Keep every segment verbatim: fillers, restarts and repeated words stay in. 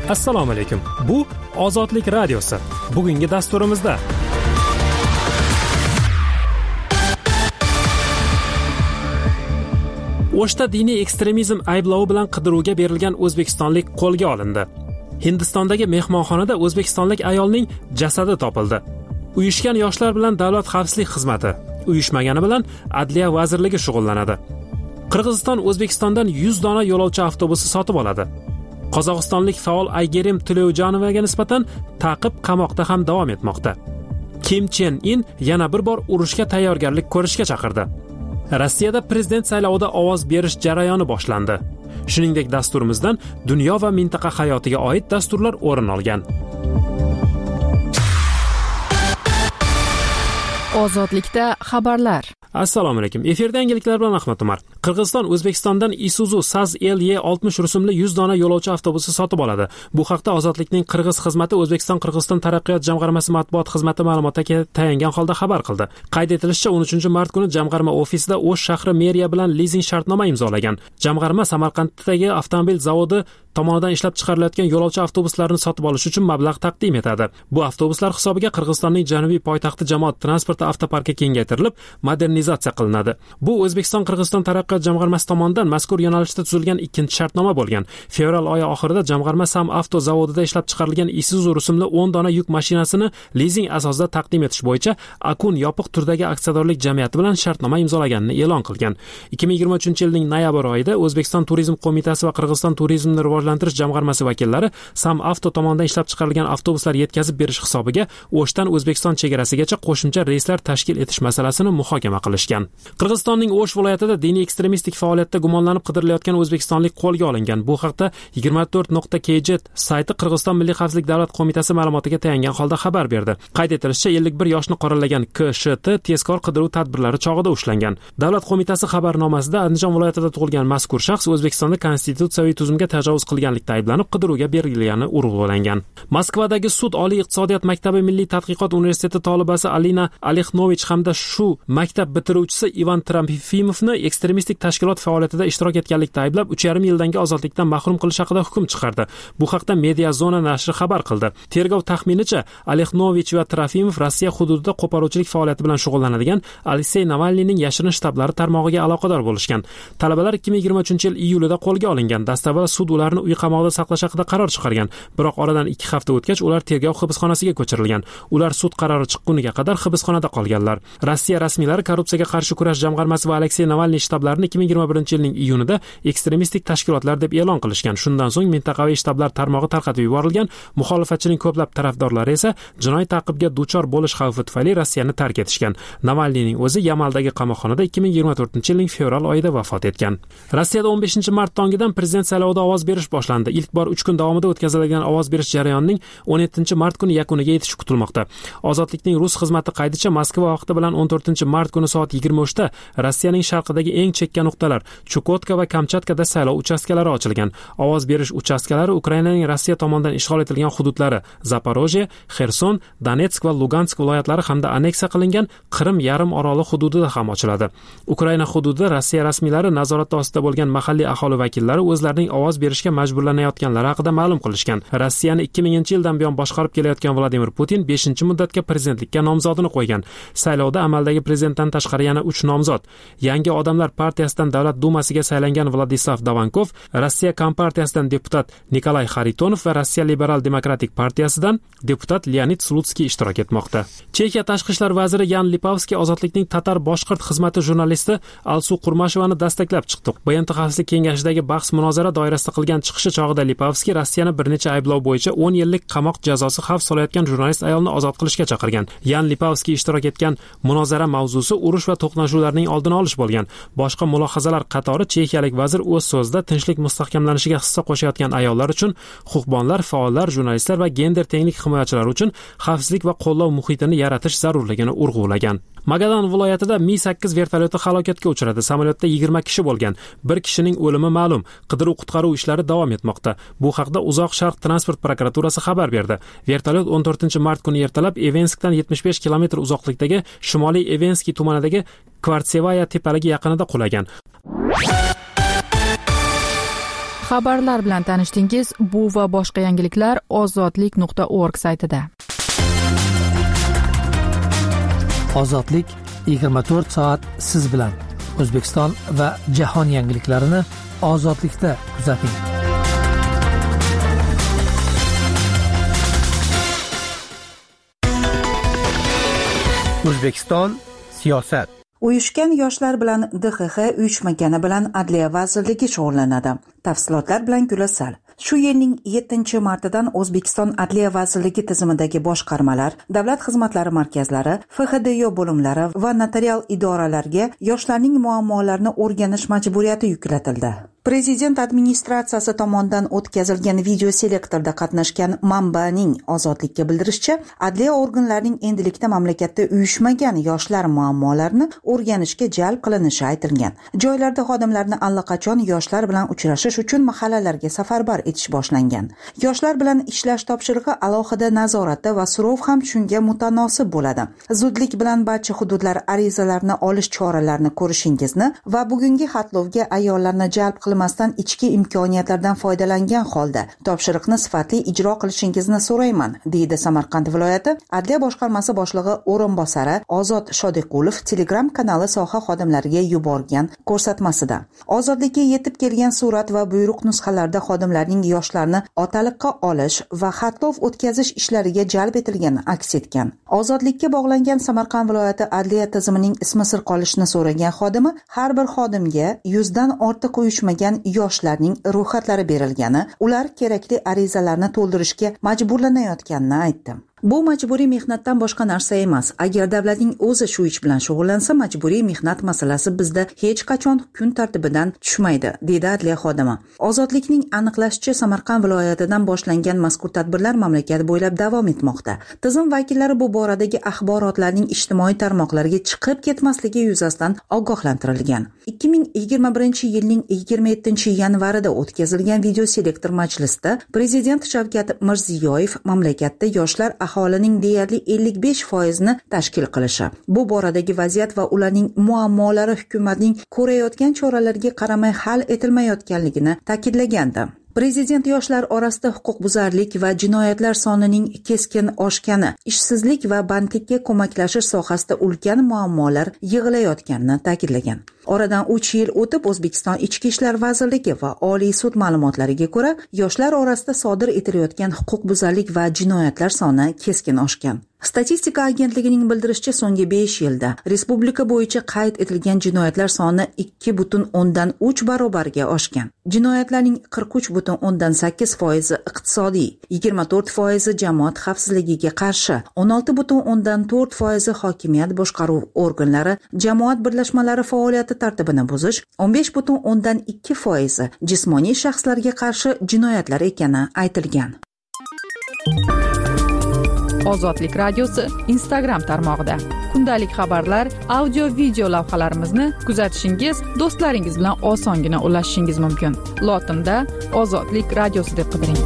Assalomu alaykum. Bu Ozodlik radiosi. Bugungi dasturimizda O'shda diniy ekstremizm ayblovi bilan qidiruvga berilgan o'zbekistonlik qo'lga olindi. Hindistondagi mehmonxonada o'zbekistonlik ayolning jasadi topildi. Uyushgan yoshlar bilan davlat xavfsizlik xizmati, uyushmagani bilan Adliya vazirligi shug'ullanadi. Qirg'iziston O'zbekistondan yuz dona yo'lovchi avtobusi sotib oladi. Qozog'istonlik faol Aygerim Tileyjanovaga nisbatan ta'qib qamoqda ham davom etmoqda. Kim Chen In yana bir bor urushga tayyorgarlik ko'rishga chaqirdi. Rossiyada prezident saylovida ovoz berish jarayoni boshlandi. Shuningdek, dasturimizdan dunyo va mintaqa hayotiga oid dasturlar o'rin olgan. Ozodlikda xabarlar. Assalomu alaykum. Efirda yangiliklar bilan Ahmad Umar. Qirg'iziston O'zbekistondan Isuzu Saz L Y oltmish rusumli yuz dona yo'lovchi avtobusi sotib oladi. Bu haqda Ozodlikning Qirg'iz xizmati O'zbekiston Qirg'iziston taraqqiyot jamg'armasi matbuot xizmati ma'lumotiga tayangan holda xabar qildi. Qayd etilishicha, o'n uchinchi mart kuni jamg'arma ofisida O'sh shahri meriya bilan lizing shartnoma imzolagan. Jamg'arma Samarqanddagi avtomobil zavodi tomonidan ishlab chiqarilayotgan yo'lovchi avtobuslarini sotib olish uchun mablag' taqdim etadi. Bu avtobuslar hisobiga Qirg'izistonning janubiy poytaxti jamoat transporti avtoparki kengaytirilib, modernizatsiya qilinadi. Bu O'zbekiston Qirg'iziston taraqqiyot jamg'armasi tomonidan mazkur yo'nalishda tuzilgan ikkinchi shartnoma bo'lgan. Fevral oyi oxirida jamg'arma Sam avto zavodida ishlab chiqarilgan Isuzu rusumli o'n dona yuk mashinasini lizing asosida taqdim etish bo'yicha Akun yopiq turdagi aksiyadorlik jamiyati bilan shartnoma imzolaganini e'lon qilgan. ikki ming yigirma uchinchi yilning noyabr oyida O'zbekiston Turizm qo'mitasi va Qirg'iziston turizmni rivojlantirish jamg'armasi vakillari Sam avto tomonidan ishlab chiqarilgan avtobuslar yetkazib berish hisobiga O'shdan O'zbekiston chegarasigacha qo'shimcha reyslar tashkil etish masalasini muhokama qilishgan. Qirg'izistonning O'sh viloyatida diniy ekstremistik faoliyatda gumonlanib qidirilayotgan o'zbekistonlik qo'lga olingan. Bu haqda yigirma to'rt nuqta k j sayti Qirg'iziston Milliy xavfsizlik davlat qo'mitasi ma'lumotiga tayangan holda xabar berdi. Qayd etilishicha, ellik bir yoshni qoralagan K Sh T tezkor qidiruv tadbirlari chog'ida ushlangan. Davlat qo'mitasi xabarnomasida Andijon viloyatida tug'ilgan mazkur shaxs O'zbekistonda konstitutsiyaviy tuzumga tajovuz qilganlikda ayblanib qidiruvga berilgani urg'ulangan. Moskvadagi Sud Oliy iqtisodiyot maktabi Milliy tadqiqot universiteti talabasi Alina Alexnovich hamda shu maktab bitiruvchisi Ivan Trafimovni ekstremistik tashkilot faoliyatida ishtirok etganlikda ayblab uch yarim yildan ozodlikdan mahrum qilish haqida hukm chiqardi. Bu haqda Media Zona nashri xabar qildi. Tergov taxminicha Alexnovich va Trafimov Rossiya hududida qo'poruvchilik faoliyati bilan shug'ullanadigan Aleksey Navalniyning yashirin shtablari tarmog'iga aloqador bo'lishgan. Talabalar ikki ming yigirma uchinchi yil iyulida qo'lga olingan. Dastavval sud ularni uy qamoqida saqlash haqida qaror chiqargan. Biroq oradan ikki hafta o'tgach ular tergov hibsxonasiga ko'chirilgan. Ular sud qarori chiqquniga qadar hibsxonada qolganlar. Rossiya rasmiylari korrupsiyaga qarshi kurash jamg'armasi va Aleksey Navalniy shtablarini ikki ming yigirma birinchi yilning iyunida ekstremistik tashkilotlar deb e'lon qilishgan. Shundan so'ng mintaqaviy shtablar tarmog'i tarqatib yuborilgan. Muxolifatchining ko'plab tarafdorlari esa jinoiy ta'qibga duchor bo'lish xavfi tufayli Rossiyani tark etishgan. Navalniyning o'zi Yamaldagi qamoqxonada ikki ming yigirma to'rtinchi yilning fevral oyida vafot etgan. Rossiyada o'n beshinchi mart tongidan prezident saylovida ovoz berish boshlandi. Ilk bor uch kun davomida o'tkaziladigan ovoz berish jarayonining o'n yettinchi mart kuni yakuniga yetishi kutilmoqda. Ozodlikning rus xizmati qaydicha Moskva vaqti bilan o'n to'rtinchi mart kuni soat yigirma uchda Rossiyaning sharqidagi eng chekka nuqtalar Chukotka va Kamchatkada saylov uchastkalari ochilgan. Ovoz berish uchastkalari Ukrainaning Rossiya tomonidan ishg'ol etilgan hududlari Zaporojye, Xerson, Donetsk va Lugansk viloyatlari hamda aneksiya qilingan Qrim yarim oroli hududida ham ochiladi. Ukraina hududida Rossiya rasmiylari nazorati ostida bo'lgan mahalliy aholi vakillari o'zlarining ovoz berishga majburlanayotganlari haqida ma'lum qilishgan. Rossiyani ikki minginchi yildan buyon boshqarib kelayotgan Vladimir Putin beshinchi muddatga prezidentlikka nomzodini qo'ygan. Saylovda amaldagi prezidentdan tashqari yana uch nomzod. Yangi odamlar partiyasidan Davlat dumasiga saylangan Vladislav Davankov, Rossiya Kompartiyasidan deputat Nikolay Xaritonov va Rossiya Liberal Demokratik partiyasidan deputat Leonid Slutskiy ishtirok etmoqda. Chexiya tashqi ishlar vaziri Yan Lipavskiy ozodlikning tatar boshqirt xizmati jurnalisti Alsu Qurmashevani dastaklab chiqdi. B N T xavfsizlik kengashidagi bahs munozara doirasida qilgan chiqishi chog'ida Lipavskiy Rossiyani bir necha ayblov bo'yicha o'n yillik qamoq jazosi xavf solayotgan jurnalist ayolni ozod qilishga chaqirgan. Yan Lipavskiy ishtirok etgan munozara mavzusi urush va to'qnashuvlarning oldini olish bo'lgan. Boshqa mulohazalar qatori chexiyalik vazir o'z so'zida tinchlik mustahkamlanishiga hissa qo'shayotgan ayollar uchun, huquqbonlar, faollar, jurnalistlar va gender tenglik himoyachilari uchun xavfsizlik va qo'llov muhitini yaratish zarurligini urg'ulagan. Magadan viloyatida Mi sakkiz vertolyoti halokatga uchradi. Samolyotda yigirma kishi bo'lgan. Bir kishining o'limi ma'lum. Qidiruv-qutqaruv ishlari davom etmoqda. Bu haqda Uzoq Sharq transport prokuraturasi xabar berdi. Vertolyot o'n to'rtinchi mart kuni ertalab Evenskdan yetmish besh kilometr uzoqlikdagi Shimoliy Evenskiy tumanidagi Kvartsevaya tepaligi yaqinida qulagan. Xabarlar bilan tanishdingiz. Bu va boshqa yangiliklar ozodlik nuqta org saytida. Ozodlik yigirma to'rt soat siz bilan. O'zbekiston va jahon yangiliklarini ozodlikda kuzating. O'zbekiston siyosat. Uyushgan yoshlar bilan D X X uyushmagani bilan Adliya vazirligi shug'ullanadi. Tafsilotlar bilan Gulasal. Shu yilning yettinchi martidan O'zbekiston Adliya vazirligi tizimidagi boshqarmalar, davlat xizmatlari markazlari, F X D Y bo'limlari va notarial idoralarga yoshlarning muammolarini o'rganish majburiyati yuklatildi. Prezident administratsiyasi tomonidan o'tkazilgan video selektorda qatnashgan manbaning Ozodlikka bildirishicha, adliya organlarining endilikda mamlakatda uyushmagan yoshlar muammolarini o'rganishga jalb qilinishi aytilgan. Joylarda xodimlarni allaqachon yoshlar bilan uchrashish uchun mahallalarga safarbar etish boshlangan. Yoshlar bilan ishlash topshirig'i alohida nazoratda va so'rov ham shunga mutanosib bo'ladi. Zudlik bilan barcha hududlar arizalarni olish choralarini ko'rishingizni va bugungi xatlovga ayollarni jalb qilmasdan ichki imkoniyatlardan foydalangan holda topshiriqni sifatli ijro qilishingizni so'rayman, deydi Samarqand viloyati Adliya boshqarmasi boshlig'i o'rinbosari Ozod Shodiqulov Telegram kanali soha xodimlariga yuborgan ko'rsatmasida. Ozodlikka yetib kelgan surat va buyruq nusxalarida xodimlarning yoshlarni otaliqqa olish va xatlov o'tkazish ishlariga jalb etilgani aks etgan. Ozodlikka bog'langan Samarqand viloyati adliya tizimining ismi sir qolishini so'ragan xodimi har bir xodimga yuzdan ortiq uyushmagan yoshlarning ro'yxatlari berilgani, ular kerakli arizalarni to'ldirishga majburlanayotganini aytdi. Bu majburiy mehnatdan boshqa narsa emas. Agar davlatning o'zi shu ish bilan shug'ullansa, majburiy mehnat masalasi bizda hech qachon kun tartibidan tushmaydi, dedi adliya xodimi. Ozodlikning aniqlashicha, Samarqand viloyatidan boshlangan mazkur tadbirlar mamlakat bo'ylab davom etmoqda. Tizim vakillari bu boradagi axborotlarning ijtimoiy tarmoqlarga chiqib ketmasligi yuzasidan ogohlantirilgan. ikki ming yigirma birinchi yilning yigirma yettinchi yanvarida o'tkazilgan video selektor majlisida Prezident Shavkat Mirziyoyev mamlakatda yoshlar aholining deyarli ellik besh foizini tashkil qilishi, bu boradagi vaziyat va ularning muammolari hukumatning ko'rayotgan choralarga qaramay hal etilmayotganligini ta'kidlagandi. Prezident yoshlar orasida huquqbuzarlik va jinoyatlar sonining keskin oshgani, ishsizlik va bandlikka ko'maklashish sohasida ulkan muammolar yig'ilayotganini ta'kidlagan. Oradan uch yil o'tib O'zbekiston Ichki ishlar vazirligi va Oliy sud ma'lumotlariga ko'ra, yoshlar orasida sodir etilayotgan huquqbuzarlik va jinoyatlar soni keskin oshgan. Statistika agentligining bildirishicha, so'nggi besh yilda respublika bo'yicha qayd etilgan jinoyatlar soni ikki butun o'ndan uch barobarga oshgan. Jinoyatlarning qirq uch butun o'ndan sakkiz foizi iqtisodiy, yigirma to'rt foizi jamoat xavfsizligiga qarshi, o'n olti butun o'ndan to'rt foizi hokimiyat boshqaruv organlari, jamoat birlashmalari faoliyati tartibini buzish, o'n besh butun o'ndan ikki foizi jismoniy shaxslarga qarshi jinoyatlar ekani aytilgan. Ozodlik radiosi Instagram tarmog'ida. Kundalik xabarlar, audio video lavhalarimizni kuzatishingiz, do'stlaringiz bilan osongina ulashishingiz mumkin. Lotinda Ozodlik radiosi deb qidiring.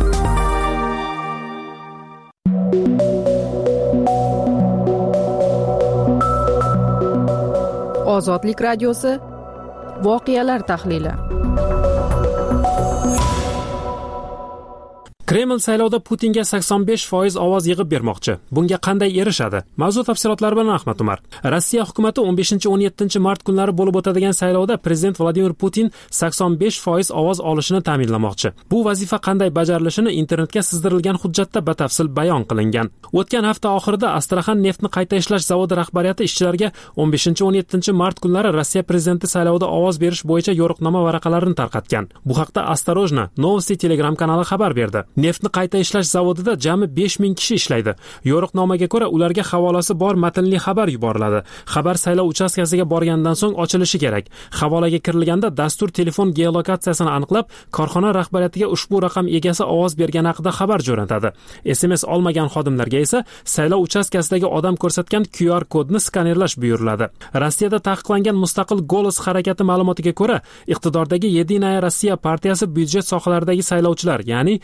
Ozodlik radiosi voqealar tahlili. Kreml saylovda Putinga sakson besh foiz ovoz yig'ib bermoqchi. Bunga qanday erishadi? Mavzu tafsilotlari bilan Ahmad Umar. Rossiya hukumatı o'n beshinchi o'n yettinchi mart kunlari bo'lib o'tadigan saylovda prezident Vladimir Putin sakson besh foiz ovoz olishini ta'minlamoqchi. Bu vazifa qanday bajarilishini internetga sizdirilgan hujjatda batafsil bayon qilingan. O'tgan hafta oxirida Astraxan neftni qayta ishlash zavodi rahbariyati ishchilarga o'n beshinchi o'n yettinchi mart kunlari Rossiya prezidenti saylovida ovoz berish bo'yicha yo'riqnoma varaqalarini tarqatgan. Bu haqda Осторожно Novosti Telegram kanali xabar berdi. Neftni qayta ishlash zavodida jami besh ming kishi ishlaydi. Yo'riqnomaga ko'ra ularga havolasi bor matnli xabar yuboriladi. Xabar saylov uchastkasiga borgandan so'ng ochilishi kerak. Havolaga kirilganda dastur telefon geolokatsiyasini aniqlab, korxona rahbariyatiga ushbu raqam egasi ovoz bergani haqida xabar jo'natadi. S M S olmagan xodimlarga esa saylov uchastkasidagi odam ko'rsatgan Q R kodni skanerlash buyuriladi. Rossiyada taqiqlangan mustaqil Golos harakati ma'lumotiga ko'ra, iqtidordagi Yedinaya Rossiya partiyasi byudjet sohalaridagi saylovchilar, ya'ni tibbiyot,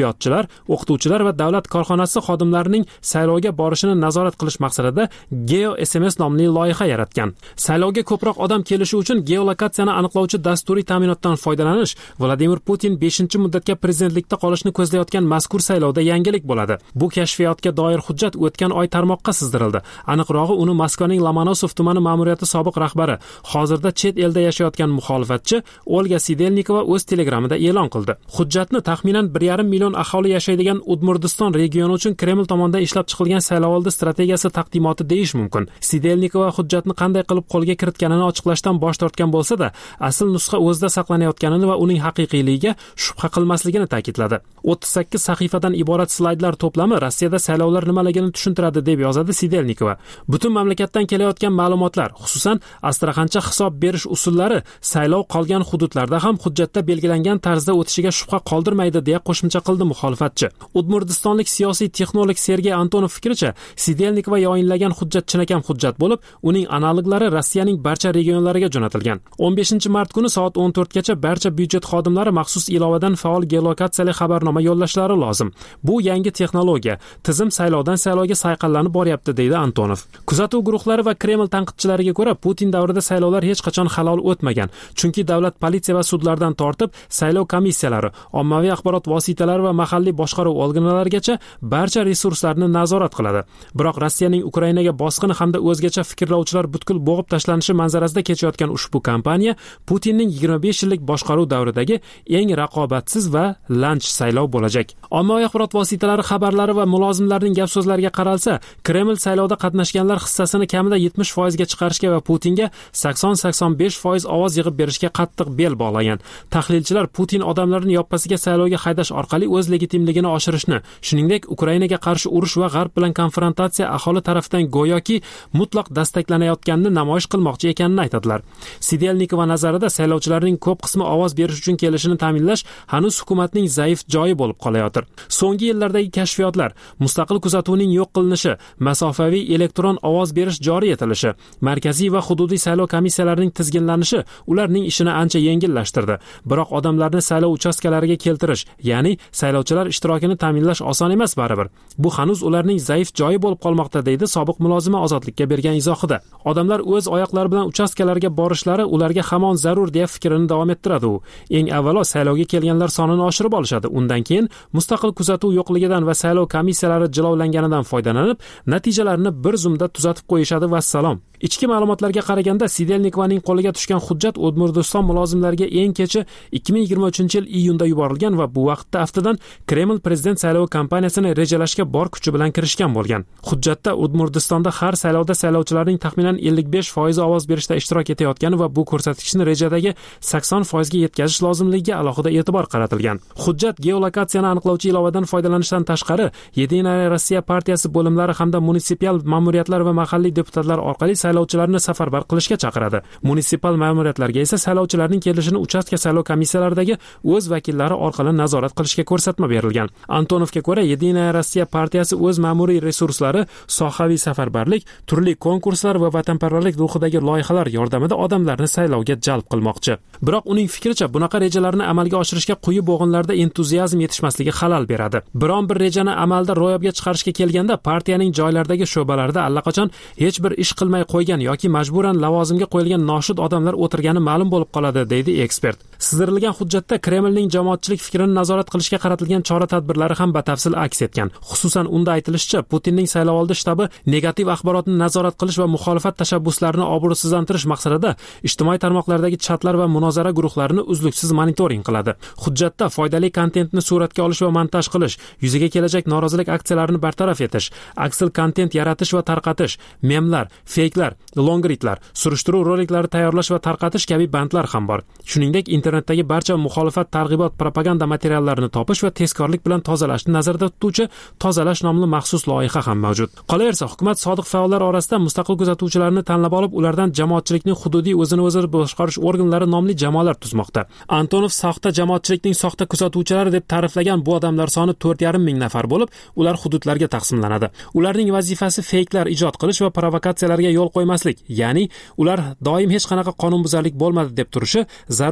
tibbiyotchilar, o'qituvchilar va davlat korxonasi xodimlarining saylovga borishini nazorat qilish maqsadida Geo S M S nomli loyiha yaratgan. Saylovga ko'proq odam kelishi uchun geolokatsiyani aniqlovchi dasturiy ta'minotdan foydalanish Vladimir Putin beshinchi muddatga prezidentlikda qolishni ko'zlayotgan mazkur saylovda yangilik bo'ladi. Bu kashfiyotga doir hujjat o'tgan oy tarmoqqa sizdirildi. Aniqrog'i, uni Moskvaning Lomonosov tumani ma'muriyati sobiq rahbari, hozirda chet elda yashayotgan muxolifatchi Olga Sidelnikova o'z Telegramida e'lon qildi. Hujjatni taxminan bir yarim million aholi yashaydigan Udmurtiston regioni uchun Kreml tomonidan ishlab chiqilgan saylovoldi strategiyasi taqdimoti deyish mumkin. Sidelnikova hujjatni qanday qilib qo'lga kiritganini ochiqlashdan bosh tortgan bo'lsa-da, asl nusxa o'zida saqlanayotganini va uning haqiqiyligiga shubha qilmasligini ta'kidladi. o'ttiz sakkiz sahifadan iborat slaydlar to'plami Rossiyada saylovlar nimaligini tushuntiradi deb yozadi Sidelnikova. Butun mamlakatdan kelayotgan ma'lumotlar, xususan Astraxancha hisob berish usullari saylov qolgan hududlarda ham hujjatda belgilangan tarzda o'tishiga shubha qoldirmaydi deya qo'shimcha qildi muxolifatchi. Udmurtistonlik siyosiy texnolog Sergey Antonov fikricha, Sidelnikova yoyinlagan hujjat chinakam hujjat bo'lib, uning analoglari Rossiyaning barcha regionlariga jo'natilgan. o'n beshinchi mart kuni soat o'n to'rtgacha barcha byudjet xodimlari maxsus ilovadan faol geolokatsiyali xabarnoma yo'llashlari lozim. Bu yangi texnologiya. Tizim saylovdan saylovga sayqallanib boryapti, deydi Antonov. Kuzatuv guruhlari va Kreml tanqidchilariga ko'ra, Putin davrida saylovlar hech qachon halol o'tmagan. Chunki davlat politsiya va sudlardan tortib, saylov komissiyalari, ommaviy axborot vositalari va mahalliy boshqaruv organlarigacha barcha resurslarni nazorat qiladi. Biroq Rossiyaning Ukrainaga bosqini hamda o'zgacha fikrlovchilar butkul bo'g'ib tashlanishi manzarasida kechayotgan ushbu kampaniya Putinning yigirma besh yillik boshqaruv davridagi eng raqobatsiz va lanch saylov bo'lajak. Ommaviy axborot vositalari xabarlari va mulozimlarning gap so'zlariga qaralsa, Kreml saylovda qatnashganlar hissasini kamida yetmish foiz ga chiqarishga va Putinga sakson sakson besh foiz ovoz yig'ib berishga qattiq bel bog'lagan. Tahlilchilar Putin odamlarni yoppasiga saylovga haydash orqali o'z legitimligini oshirishni, shuningdek Ukrainaga qarshi urush va G'arb bilan konfrontatsiya aholi tarafidan go'yoki mutlaq dastaklanayotganini namoyish qilmoqchi ekanini aytadilar. Sidelnikova nazarida saylovchilarning ko'p qismi ovoz berish uchun kelishini ta'minlash hanuz hukumatning zaif joyi bo'lib qolayotir. So'nggi yillardagi kashfiyotlar, mustaqil kuzatuvning yo'q qilinishi, masofaviy elektron ovoz berish joriy etilishi, markaziy va hududiy saylov komissiyalarining tizginlanishi ularning ishini ancha yengillashtirdi. Biroq odamlarni saylov uchastkalariga keltirish, ya'ni saylovchilar ishtirokini ta'minlash oson emas baribir. Bu hanuz ularning zaif joyi bo'lib qolmoqda, deydi sobiq mulozima Ozodlikka bergan izohida. Odamlar o'z oyoqlari bilan uchastkalarga borishlari ularga hamon zarur deya fikrini davom ettiradi u. Eng avvalo saylovga kelganlar sonini oshirib olishadi. Undan keyin mustaqil kuzatuv yo'qligidan va saylov komissiyalari jilovlanganidan foydalanib, natijalarni bir zumda tuzatib qo'yishadi va salom. Ichki ma'lumotlarga qaraganda Sidelnikovaning qo'liga tushgan hujjat Udmurtiston mulozimlariga eng kechi ikki ming yigirma uchinchi yil iyunda yuborilgan va bu vaqtda aftidan Kreml prezident saylovi kampaniyasini rejalashga bor kuchi bilan kirishgan bo'lgan. Hujjatda Udmurtistonda har saylovda saylovchilarning taxminan ellik besh foiz ovoz berishda ishtirok etayotgani va bu ko'rsatkichni rejadagi sakson foiz ga yetkazish lozimligiga alohida e'tibor qaratilgan. Hujjat geolokatsiyani aniqlovchi ilovadan foydalanishdan tashqari, Yedinaya Rossiya partiyasi bo'limlari hamda munisipal ma'muriyatlar va mahalliy deputatlar orqali saylovchilarni safarbar qilishga chaqiradi. Munisipal ma'muriyatlarga esa saylovchilarning kelishini uchastka saylov komissiyalaridagi o'z vakillari orqali nazorat qilishga ko'rsatma berilgan. Antonovga ko'ra, Yedinaya Rossiya partiyasi o'z ma'muriy resurslari, sohaviy safarbarlik, turli konkurslar va vatanparvarlik ruhidagi loyihalar yordamida odamlarni saylovga jalb qilmoqchi. Biroq uning fikricha, bunaqa rejalarni amalga oshirishga quyi bo'g'inlarda entuziazm yetishmasligi xalal beradi. Biron bir rejani amalda ro'yobga chiqarishga kelganda partiyaning joylardagi sho'balarida allaqachon hech bir ish qilmay qo'ygan yoki majburan lavozimga qo'yilgan noshud odamlar o'tirgani ma'lum bo'lib qoladi, deydi ekspert. Sizdirilgan hujjatda Kremlning jamoatchilik fikrini nazorat qilishga qaratilgan chora-tadbirlari ham batafsil aks etgan. Xususan, unda aytilishicha, Putinning saylovoldi shtabi negativ axborotni nazorat qilish va muxolifat tashabbuslarini obro'sizlantirish maqsadida ijtimoiy tarmoqlardagi chatlar va munozara guruhlarini uzluksiz monitoring qiladi. Hujjatda foydali kontentni suratga olish va montaj qilish, yuzaga kelajak norozilik aksiyalarini bartaraf etish, aksel kontent yaratish va tarqatish, memlar, feyklar, longritlar, surishtiruv roliklari tayyorlash va tarqatish kabi bandlar ham bor. Shuningdek, internetdagi barcha muxolifat targ'ibot propaganda materiallarini topish va tezkorlik bilan tozalashni nazarda tutuvchi Tozalash nomli maxsus loyiha ham mavjud. Qolaversa, hukumat sodiq faollar orasida mustaqil kuzatuvchilarni tanlab olib, ulardan jamoatchilikning hududiy o'zini o'zi boshqarish organlari nomli jamoalar tuzmoqda. Antonov soxta jamoatchilikning soxta kuzatuvchilari deb ta'riflagan bu odamlar soni to'rt yarim ming nafar bo'lib, ular hududlarga taqsimlanadi. Ularning vazifasi feyklar ijod qilish va provokatsiyalarga yo'l qo'ymaslik, ya'ni ular doim hech qanaqa qonunbuzarlik bo'lmadi deb turishi, zarur bo'lgan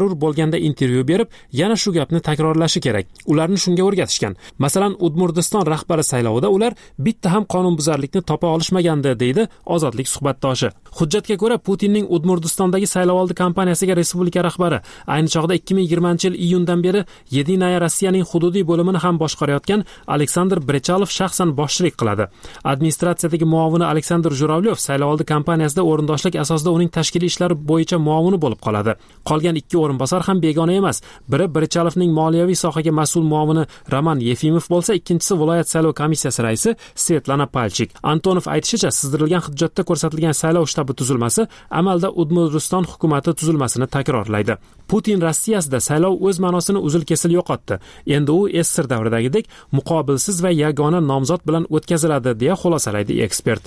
uchraganda intervyu berib, yana shu gapni takrorlashi kerak. Ularni shunga o'rgatishgan. Masalan, Udmurdiston rahbari saylovida ular bitta ham qonunbuzarlikni topa olishmagandi, deydi Ozodlik suhbatdoshi. Hujjatga ko'ra, Putinning Udmurdistondagi saylovoldi kampaniyasiga respublika rahbari ayni chog'da ikki ming yigirmanchi yil iyundan beri Yedinaya Rossiyaning hududiy bo'limini ham boshqarayotgan Aleksandr Brechalov shaxsan boshchilik qiladi. Administratsiyadagi muovini Aleksandr Juravlyov saylovoldi kampaniyasida o'rindoshlik asosida uning tashkiliy ishlari bo'yicha muovini bo'lib qoladi. Qolgan ikki o'rinbosar ham begona emas. Biri Brechalovning moliyaviy sohaga mas'ul muovini Roman Yefimov bo'lsa, ikkinchisi viloyat saylov komissiyasi raisi Svetlana Palchik. Antonov aytishicha, sizdirilgan hujjatda ko'rsatilgan saylov shtabi tuzilmasi amalda Udmurdiston hukumati tuzilmasini takrorlaydi. Putin Rossiyasida saylov o'z ma'nosini uzil-kesil yo'qotdi. Endi u S S R davridagidek muqobilsiz va yagona nomzod bilan o'tkaziladi, deya xulosalaydi ekspert.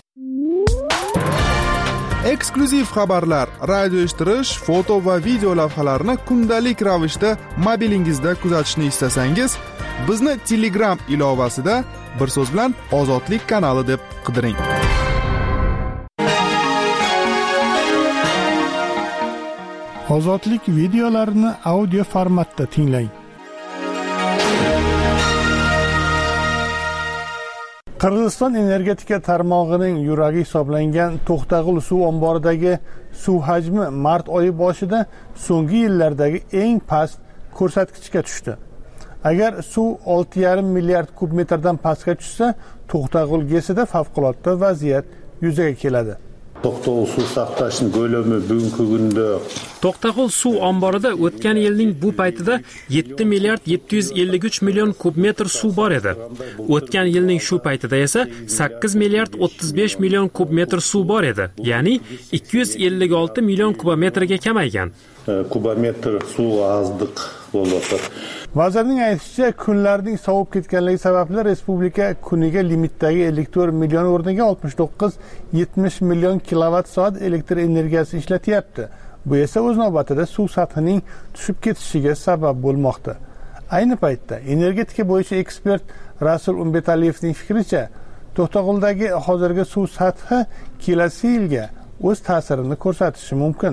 Eksklyuziv xabarlar, radio eshittirish, foto va video lavhalarni kundalik ravishda mobilingizda kuzatishni istasangiz, bizni Telegram ilovasida bir so'z bilan Ozodlik kanali deb qidiring. Ozodlik videolarini audio formatda tinglang. Qirg'iziston energetika tarmog'ining yuragi hisoblangan To'xtag'ul suv omboridagi suv hajmi mart oyi boshida so'nggi yillardagi eng past ko'rsatkichga tushdi. Agar suv olti yarim milliard kub metrdan pastga tushsa, To'xtag'ul GESida favqulodda vaziyat yuzaga keladi. To'xtag'ul suv saqlashning ko'lami bugungi kunda To'xtag'ul suv omborida o'tgan yilning bu paytida yetti milliard yetti yuz ellik uch million kub metr suv bor edi. O'tgan yilning shu paytida esa sakkiz milliard o'ttiz besh million kub metr suv bor edi. Ya'ni ikki yuz ellik olti million kubometrga kamaygan. Kubometr suv ozdiq bo'lmoqda. Vazirning aytishicha, kunlarning sovib ketganligi sababli respublika kuniga limitdagi elektr million o'rniga oltmish to'qqiz yetmish million kilovat soat elektr energiyasi ishlatyapti. Bu esa o'z navbatida suv sathining tushib ketishiga sabab bo'lmoqda. Ayni paytda energetika bo'yicha ekspert Rasul Umbetaliyevning fikricha, To'xtag'uldagi hozirgi suv sathi kelasi yilga o'z ta'sirini ko'rsatishi mumkin.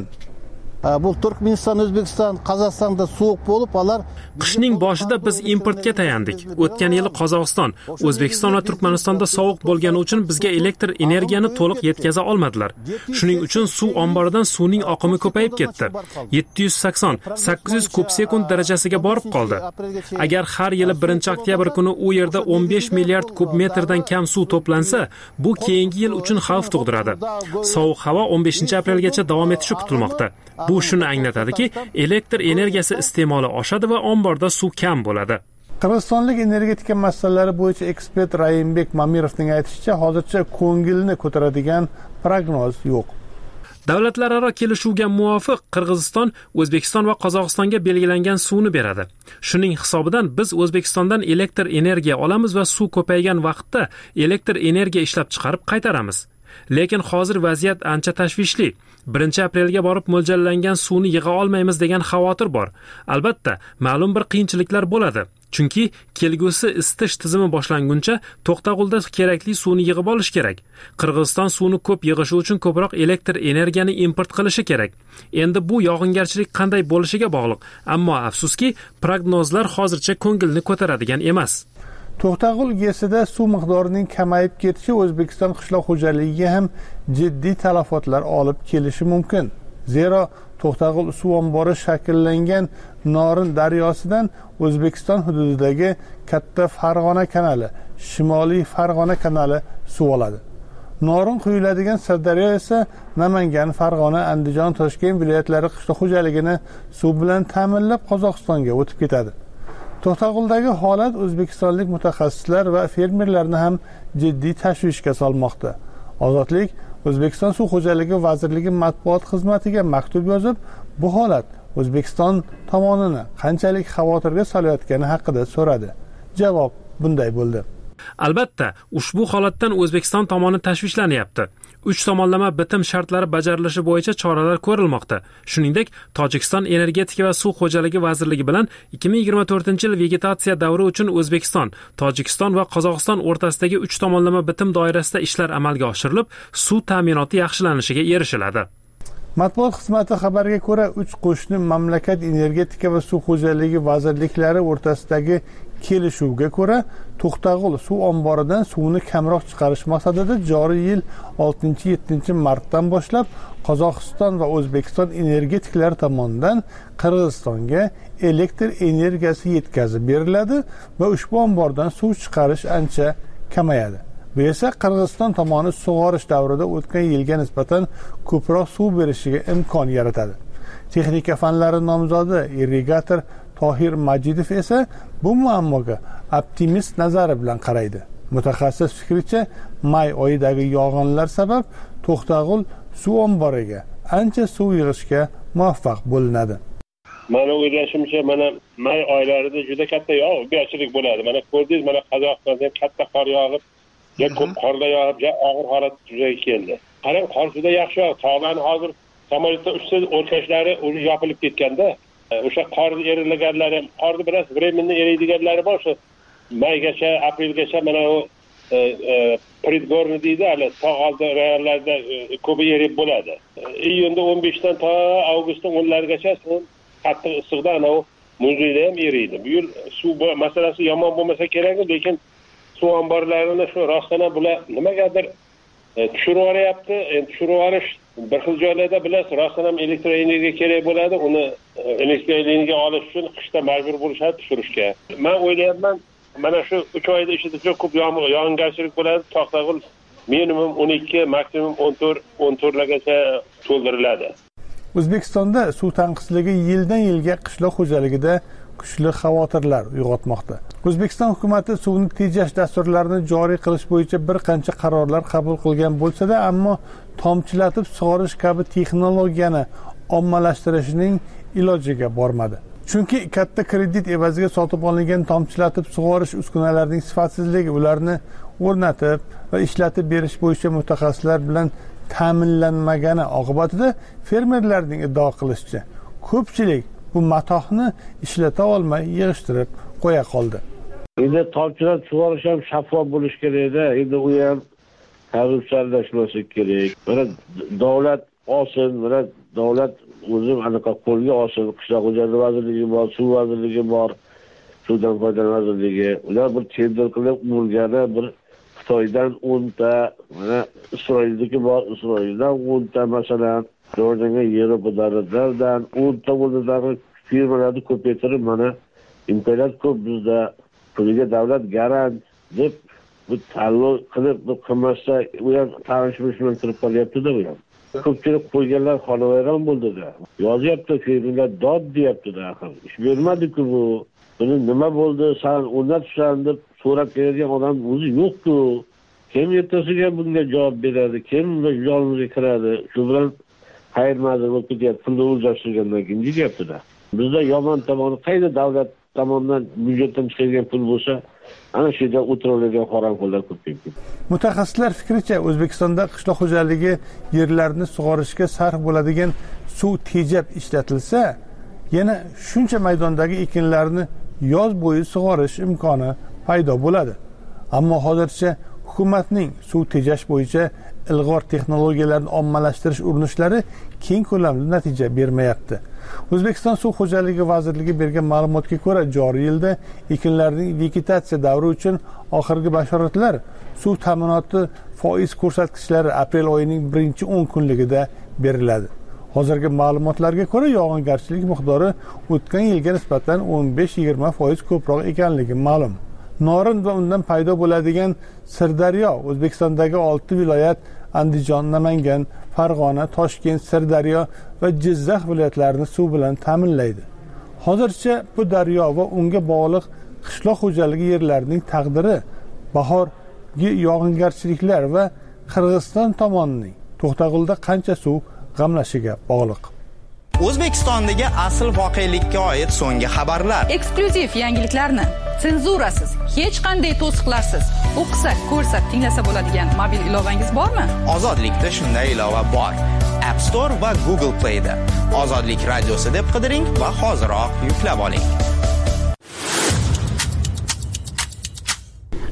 Bu Turkmeniston, O'zbekiston, Qozog'istonda sovuq bo'lib, ular qishning boshida biz importga tayandik. O'tgan yili Qozog'iston, O'zbekiston va Turkmanistonda sovuq bo'lgani uchun bizga elektr energiyani to'liq yetkaza olmadilar. Shuning uchun suv omboridan suvning oqimi ko'payib ketdi. yetti yuz sakson sakkiz yuz kub sekund darajasiga borib qoldi. Agar har yili birinchi oktyabr kuni u yerda o'n besh milliard kub metrdan kam suv to'plansa, bu keyingi yil uchun xavf tug'diradi. Sovuq havo o'n beshinchi aprelgacha davom etishi kutilmoqda. Bu shuni anglatadiki, elektr energiyasi iste'moli oshadi va omborda suv kam bo'ladi. Qirg'izistonlik energetika masalalari bo'yicha ekspert Rayimbek Mamirovning aytishicha, hozircha ko'ngilni ko'taradigan prognoz yo'q. Davlatlararo kelishuvga muvofiq Qirg'iziston O'zbekiston va Qozog'istonga belgilangan suvni beradi. Shuning hisobidan biz O'zbekistondan elektr energiya olamiz va suv ko'paygan vaqtda elektr energiya ishlab chiqarib qaytaramiz. Lekin hozir vaziyat ancha tashvishli. birinchi aprelga borib mo'ljallangan suvni yig'a olmaymiz degan xavotir bor. Albatta, ma'lum bir qiyinchiliklar bo'ladi. Chunki kelgusi isitish tizimi boshlanguncha To'xtag'ulda kerakli suvni yig'ib olish kerak. Qirg'iziston suvni ko'p yig'ishi uchun ko'proq elektr energiyani import qilishi kerak. Endi bu yog'ingarchilik qanday bo'lishiga bog'liq. Ammo afsuski, prognozlar hozircha ko'ngilni ko'taradigan emas. To'xtag'ul GESida suv miqdorining kamayib ketishi O'zbekiston qishloq xo'jaligiga ham jiddiy talafotlar olib kelishi mumkin. Zero To'xtag'ul suv ombori shakllangan Norin daryosidan O'zbekiston hududidagi Katta Farg'ona kanali, Shimoliy Farg'ona kanali suv oladi. Norin quyiladigan Sirdaryo esa Namangan, Farg'ona, Andijon, Toshkent viloyatlari qishloq xo'jaligini suv bilan ta'minlab Qozog'istonga o'tib ketadi. To'xtag'uldagi holat o'zbekistonlik mutaxassislar va fermerlarni ham jiddiy tashvishga solmoqda. Ozodlik O'zbekiston suv xo'jaligi vazirligi matbuot xizmatiga maktub yozib, bu holat O'zbekiston tomonini qanchalik xavotirga solayotgani haqida so'radi. Javob bunday bo'ldi. Albatta, ushbu holatdan O'zbekiston tomoni tashvishlanyapti. uch tomonlama bitim shartlari bajarilishi bo'yicha choralar ko'rilmoqda. Shuningdek, Tojikiston energetika va suv xo'jaligi vazirligi bilan ikki ming yigirma to'rtinchi yil vegetatsiya davri uchun O'zbekiston, Tojikiston va Qozog'iston o'rtasidagi uch tomonlama bitim doirasida ishlar amalga oshirilib, suv ta'minoti yaxshilanishiga erishiladi. Matbuot xizmati xabariga ko'ra, uch qo'shni mamlakat energetika va suv xo'jaligi vazirliklari o'rtasidagi kelishuvga ko'ra, To'xtag'ul suv omboridan suvni kamroq chiqarish maqsadida joriy yil oltinchi yettinchi martdan boshlab Qozog'iston va O'zbekiston energetiklari tomonidan Qirg'izistonga elektr energiyasi yetkazib beriladi va ushbu ombordan suv chiqarish ancha kamayadi. Bu esa Qirg'iziston tomoni sug'orish davrida o'tgan yilga nisbatan ko'proq suv berishiga imkon yaratadi. Texnika fanlari nomzodi irrigator Tohir Majidov esa bu muammoga optimist nazari bilan qaraydi. Mutaxassis fikricha, may oyidagi yog'inlar sabab To'xtag'ul suv omboriga ancha suv yig'ishga muvaffaq bo'linadi. Mana o'ylashimcha, mana may oylarida juda katta yog'ingarchilik bo'ladi. Mana ko'rdingiz, mana Qozog'istonda katta qor yog'ib, ya ko'p qorlar yog'ib, ya og'ir holat yuzaga keldi. Qarang, qor juda yaxshi yog'di. Tog'larni hozir samolyotda uchsa o'rkashlari o'zi yopilib ketganda, o'sha qor erilaganlari, qorni biroz временно eriydiganlari bor. O'sha maygacha, aprelgacha mana u predgorni deydi, hali tog' oldi rayonlarda ko'p erib bo'ladi. Iyunda o'n beshdan to avgustning o'nlarigacha qattiq issiqda ana u muzlikda ham eriydi. Bu yil suv masalasi yomon bo'lmasa kerak, lekin suv omborlarini shu rostdan bular nimagadir tushirib yuboryapti. Endi tushirib yuborish bir xil joylarda bilasiz, rostdan ham elektr energiya kerak bo'ladi. Uni elektr energiya olish uchun qishda majbur bo'lishadi tushirishga. Men o'ylayapman, mana shu uch oyda ichida juda ko'p yog'ingarchilik bo'ladi. To'xtag'ul minimum o'n ikki, maksimum o'n to'rt o'n to'rtlargacha to'ldiriladi. O'zbekistonda suv tanqisligi yildan yilga qishloq xo'jaligida kuchli xavotirlar uyg'otmoqda. O'zbekiston hukumatı suvni tejash dasturlarini joriy qilish bo'yicha bir qancha qarorlar qabul qilgan bo'lsa-da, ammo tomchilatib sug'orish kabi texnologiyani ommalashtirishning ilojiga bormadi. Chunki katta kredit evaziga sotib olingan tomchilatib sug'orish uskunalarining sifatsizligi, ularni o'rnatib va ishlatib berish bo'yicha mutaxassislar bilan ta'minlanmagani oqibatida fermerlarning iddao qilishicha, ko'pchilik bu matohni ishlata olmay yig'ishtirib qo'ya qoldi. Endi tomchilatib sug'orish ham shaffof bo'lish kerak-da. Endi u ham korrupsiyalashmasi kerak. Mana davlat olsin, mana davlat o'zi anaqa qo'lga olsin. Qishloq xo'jaligi vazirligi bor, suv vazirligi bor, suvdan foydalanish vazirligi. Ular bir tender qilib urgani bir Xitoydan o'nta, mana Isroildagi bor, Isroildan o'nta masalan, Jordanga Yevropadan o'nta o'rnidagi firmalarni ko'paytirib, mana imkoniyat ko'p bizda, puliga davlat garant deb bu tanlov qilib bu qilmasa, u ham tanishmish bilan kirib qolyapti-da bu ham. Ko'pchilik qo'yganlar xonavayron bo'ldi-da. Yozyapti, firmalar dod deyapti-da, axir. Ish bermadi-ku bu. Buni nima bo'ldi, san o'rnatishsan deb so'rab keladigan odam o'zi yo'q-ku. Kim ertasiga bunga javob beradi? Kim bunga yolg'izga kiradi? Shu bilan qayermadir bo'lib ketyapti. Pulni o'zlashtirgandan keyin deyapti-da. Bizda yomon tomoni qayda davlat tomonidan byudjetdan chiqadigan pul bo'lsa, ana shu yerda o'tiradigan harom pullar ko'payib ketdi. Mutaxassislar fikricha, O'zbekistonda qishloq xo'jaligi yerlarini sug'orishga sarf bo'ladigan suv tejab ishlatilsa, yana shuncha maydondagi ekinlarni yoz bo'yi sug'orish imkoni paydo bo'ladi. Ammo hozircha hukumatning suv tejash bo'yicha ilg'or texnologiyalarni ommalashtirish urinishlari keng ko'lamli natija bermayapti. O'zbekiston suv xo'jaligi vazirligi bergan ma'lumotga ko'ra, joriy yilda ekinlarning vegetatsiya davri uchun oxirgi bashoratlar suv ta'minoti foiz ko'rsatkichlari aprel oyining birinchi o'n kunligida beriladi. Hozirgi ma'lumotlarga ko'ra, yog'ingarchilik miqdori o'tgan yilga nisbatan o'n besh yigirma foiz ko'proq ekanligi ma'lum. Norin va undan paydo bo'ladigan Sirdaryo O'zbekistondagi olti viloyat Andijon, Namangan, Farg'ona, Toshkent, Sirdaryo va Jizzax viloyatlarini suv bilan ta'minlaydi. Hozircha bu daryo va unga bog'liq qishloq xo'jaligi yerlarining taqdiri bahorgi yog'ingarchiliklar va Qirg'iziston tomonining To'xtag'ulda qancha suv g'amlashiga bog'liq. O'zbekistondagi asl voqelikka oid so'nggi xabarlar, eksklyuziv yangiliklarni senzurasiz, hech qanday to'siqlarsiz o'qisa, ko'rsa, tinglasa bo'ladigan mobil ilovangiz bormi? Ozodlikda shunday ilova bor. App Store va Google Play da Ozodlik radiosi deb qidiring va hoziroq yuklab oling.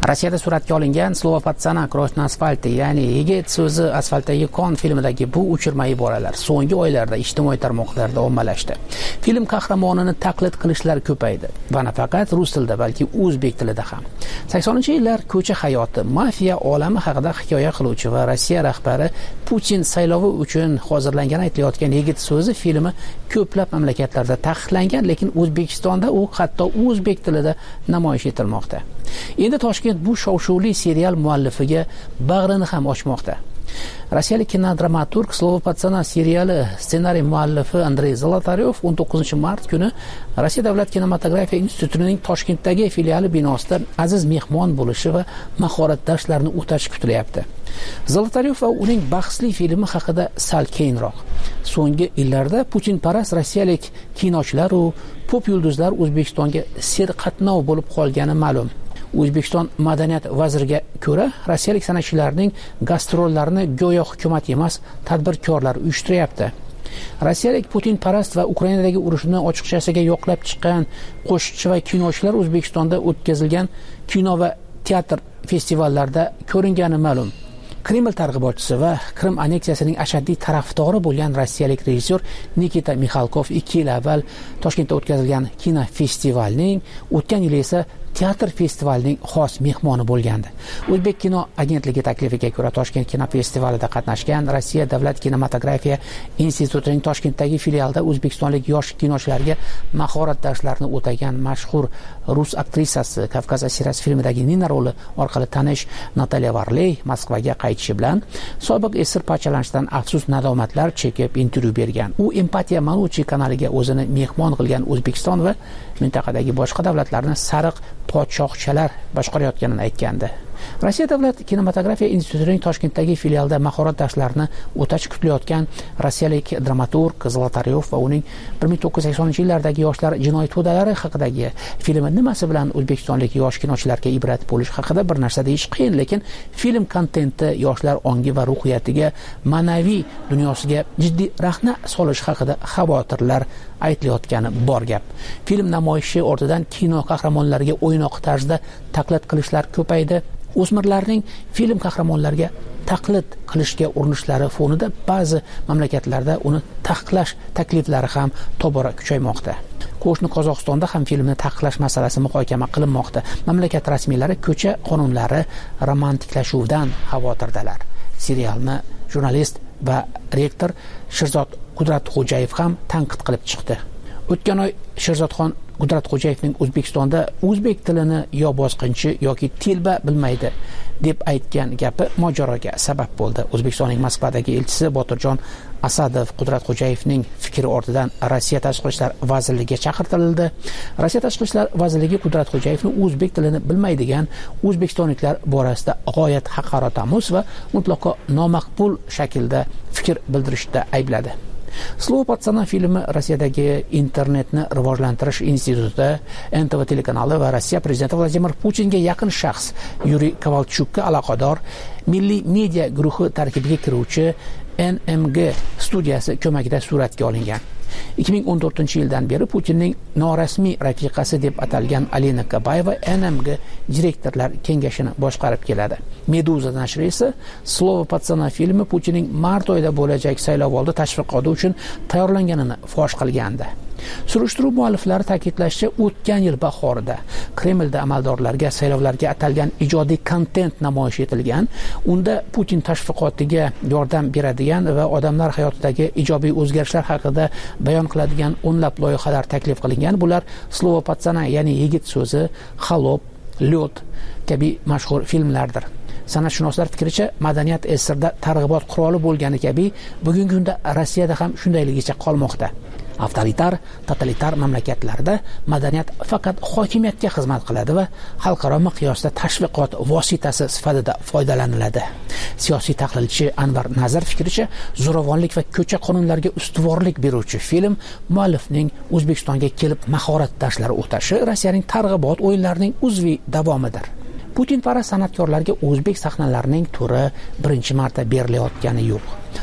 Rossiyada suratga olingan Slova patsana Krosh na asfalti, ya'ni yigit so'zi asfaltdagi kon filmidagi bu uchirma iboralar so'nggi oylarda ijtimoiy tarmoqlarda ommalashdi. Film qahramonini taqlid qilishlar ko'paydi va nafaqat rus tilida, balki o'zbek tilida ham. saksoninchi yillar ko'cha hayoti, mafiya olami haqida hikoya qiluvchi va Rossiya rahbari Putin saylovi uchun hozirlangan aytilayotgan yigit so'zi filmi ko'plab mamlakatlarda taqiqlangan, lekin O'zbekistonda u hatto o'zbek tilida namoyish etilmoqda. Endi Toshkent bu shov-shuvli serial muallifiga bag'rini ham ochmoqda. Rossiyalik kinodramaturg Slova patsana seriali ssenariy muallifi Andrey Zolotaryov o'n to'qqizinchi mart kuni Rossiya davlat kinematografiya institutining Toshkentdagi filiali binosida aziz mehmon bo'lishi va mahorat darslarini o'tashi kutilyapti. Zolotaryov va uning bahsli filmi haqida sal keyinroq. So'nggi yillarda Putinparast rossiyalik kinochilar va pop yulduzlar O'zbekistonga serqatnov bo'lib qolgani ma'lum. O'zbekiston madaniyat vaziriga ko'ra, rossiyalik san'atchilarning gastrollarini go'yo hukumat emas, tadbirkorlar uyushtiryapti. Rossiyalik Putinparast va Ukrainadagi urushni ochiqchasiga yoqlab chiqqan qo'shiqchi va kinochilar O'zbekistonda o'tkazilgan kino va teatr festivallarida ko'ringani ma'lum. Kreml targ'ibotchisi va Krim anneksiyasining ashaddiy tarafdori bo'lgan rossiyalik rejissyor Nikita Mixalkov ikki yil avval Toshkentda o'tkazilgan kino festivalning, o'tgan yil esa teatr festivalining xos mehmoni bo'lgandi. O'zbek kino agentligi taklifiga ko'ra Toshkent kino festivalida qatnashgan Rossiya davlat kinematografiya institutining Toshkentdagi filialida o'zbekistonlik yosh kinochilarga mahorat darslarini o'tagan mashhur rus aktrisasi Kavkaz asirasi filmidagi Nina roli orqali tanish Natalya Varley Moskvaga qaytishi bilan sobiq esir parchalanishdan afsus nadomatlar chekib intervyu bergan. U Empatiya Manuchi kanaliga o'zini mehmon qilgan O'zbekiston va mintaqadagi boshqa davlatlarni sariq podshohchalar boshqarayotganini aytgandi. Rossiya davlat kinematografiya institutining Toshkentdagi filialida mahorat darslarini o'tash kutilayotgan rossiyalik dramaturg Zolotaryov va uning bir ming to'qqiz yuz saksoninchi yillardagi yoshlar jinoiy to'dalari haqidagi filmi nimasi bilan o'zbekistonlik yosh kinochilarga ibrat bo'lish haqida bir narsa deyish qiyin, lekin film kontenti yoshlar ongi va ruhiyatiga, ma'naviy dunyosiga jiddiy rahna solish haqida xavotirlar aytilayotgani bor gap. Film namoyishi ortidan kino qahramonlariga o'ynoq tarzda taqlid qilishlar ko'paydi. O'smirlarning film qahramonlariga taqlid qilishga urinishlari fonida ba'zi mamlakatlarda uni taqiqlash takliflari ham tobora kuchaymoqda. Qo'shni Qozog'istonda ham filmni taqiqlash masalasi muhokama qilinmoqda. Mamlakat rasmiylari ko'cha qonunlari romantiklashuvidan xavotirdalar. Serialni jurnalist va rektor Sherzod Qudratxo'jayev ham tanqid qilib chiqdi. O'tgan oy Sherzodxon Qudratxo'jayevning O'zbekistonda o'zbek tilini yo bosqinchi yoki telba bilmaydi deb aytgan gapi mojaroga sabab bo'ldi. O'zbekistonning Moskvadagi elchisi Botirjon Asadov Qudratxo'jayevning fikri ortidan Rossiya Tashqi ishlar vazirligiga chaqirtirildi. Rossiya Tashqi ishlar vazirligi Qudratxo'jayevni o'zbek tilini bilmaydigan o'zbekistonliklar borasida g'oyat haqoratomuz va mutlaqo nomaqbul shaklda fikr bildirishda aybladi. Slova patsana filmi Rossiyadagi internetni rivojlantirish institutida N T V telekanali va Rossiya prezidenti Vladimir Putinga yaqin shaxs Yuriy Kovalchukka aloqador milliy media guruhi tarkibiga kiruvchi N M G studiyasi ko'magida suratga olingan. ikki ming o'n to'rtinchi yildan beri Putinning norasmiy rafiqasi deb atalgan Alina Kabayeva N M G direktorlar kengashini boshqarib keladi. Meduza nashri esa Slova patsana filmi Putinning mart oyida bo'lajak saylovoldi tashviqoti uchun tayyorlanganini fosh qilgandi. Surishtiruv mualliflari ta'kidlashicha, o'tgan yil bahorida Kremlda amaldorlarga saylovlarga atalgan ijodiy kontent namoyish etilgan. Unda Putin tashviqotiga yordam beradigan va odamlar hayotidagi ijobiy o'zgarishlar haqida bayon qiladigan o'nlab loyihalar taklif qilingan. Bular Slova patsana, ya'ni yigit so'zi, Xalob, Lyot kabi mashhur filmlardir. San'atshunoslar fikricha, madaniyat esirda targ'ibot quroli bo'lgani kabi bugungi kunda Rossiyada ham shundayligicha qolmoqda. Avtoritar, totalitar mamlakatlarda madaniyat faqat hokimiyatga xizmat qiladi va xalqaro miqyosda tashviqot vositasi sifatida foydalaniladi. Siyosiy tahlilchi Anvar Nazar fikricha, zo'ravonlik va ko'cha qonunlariga ustuvorlik beruvchi film muallifning O'zbekistonga kelib mahorat darslari o'tashi Rossiyaning targ'ibot o'yinlarining uzviy davomidir. Putinparast san'atkorlarga o'zbek sahnalarining turi birinchi marta berilayotgani yo'q.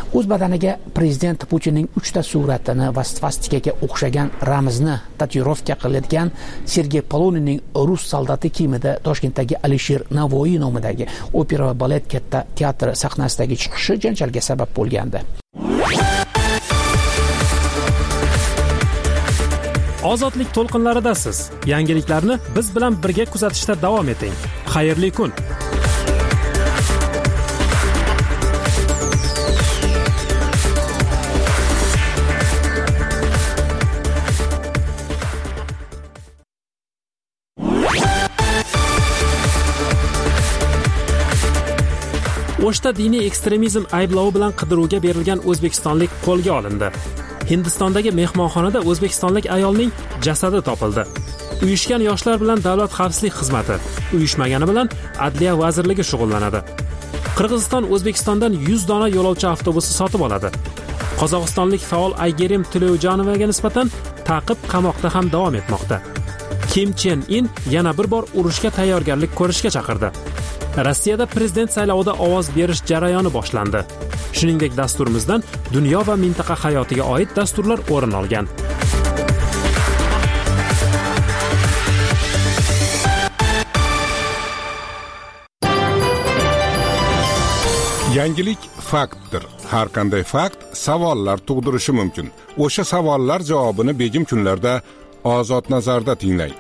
o'z badaniga prezident Putinning uchta suratini va svastikaga o'xshagan ramzni tatuirovka qiladigan Sergey Poloninning rus soldati kiyimida Toshkentdagi Alisher Navoiy nomidagi opera va balet katta teatri sahnasidagi chiqishi janjalga sabab bo'lgandi. Ozodlik to'lqinlaridasiz. Yangiliklarni biz bilan birga kuzatishda davom eting. Xayrli kun. O'shda diniy ekstremizm ayblovi bilan qidiruvga berilgan o'zbekistonlik qo'lga olindi. Hindistondagi mehmonxonada o'zbekistonlik ayolning jasadi topildi. Uyushgan yoshlar bilan Davlat xavfsizlik xizmati, uyushmagani bilan Adliya vazirligi shug'ullanadi. Qirg'iziston O'zbekistondan yuz dona yo'lovchi avtobusi sotib oladi. Qozog'istonlik faol Aygerim Tileyjanovaga nisbatan ta'qib qamoqda ham davom etmoqda. Kim Chen In yana bir bor urushga tayyorgarlik ko'rishga chaqirdi. Rossiyada prezident saylovida ovoz berish jarayoni boshlandi. Shuningdek, dasturimizdan dunyo va mintaqa hayotiga oid dasturlar o'rin olgan. Yangilik faktdir. Har qanday fakt savollar tug'dirishi mumkin. O'sha savollar javobini begim kunlarda Ozod nazarda tinglang.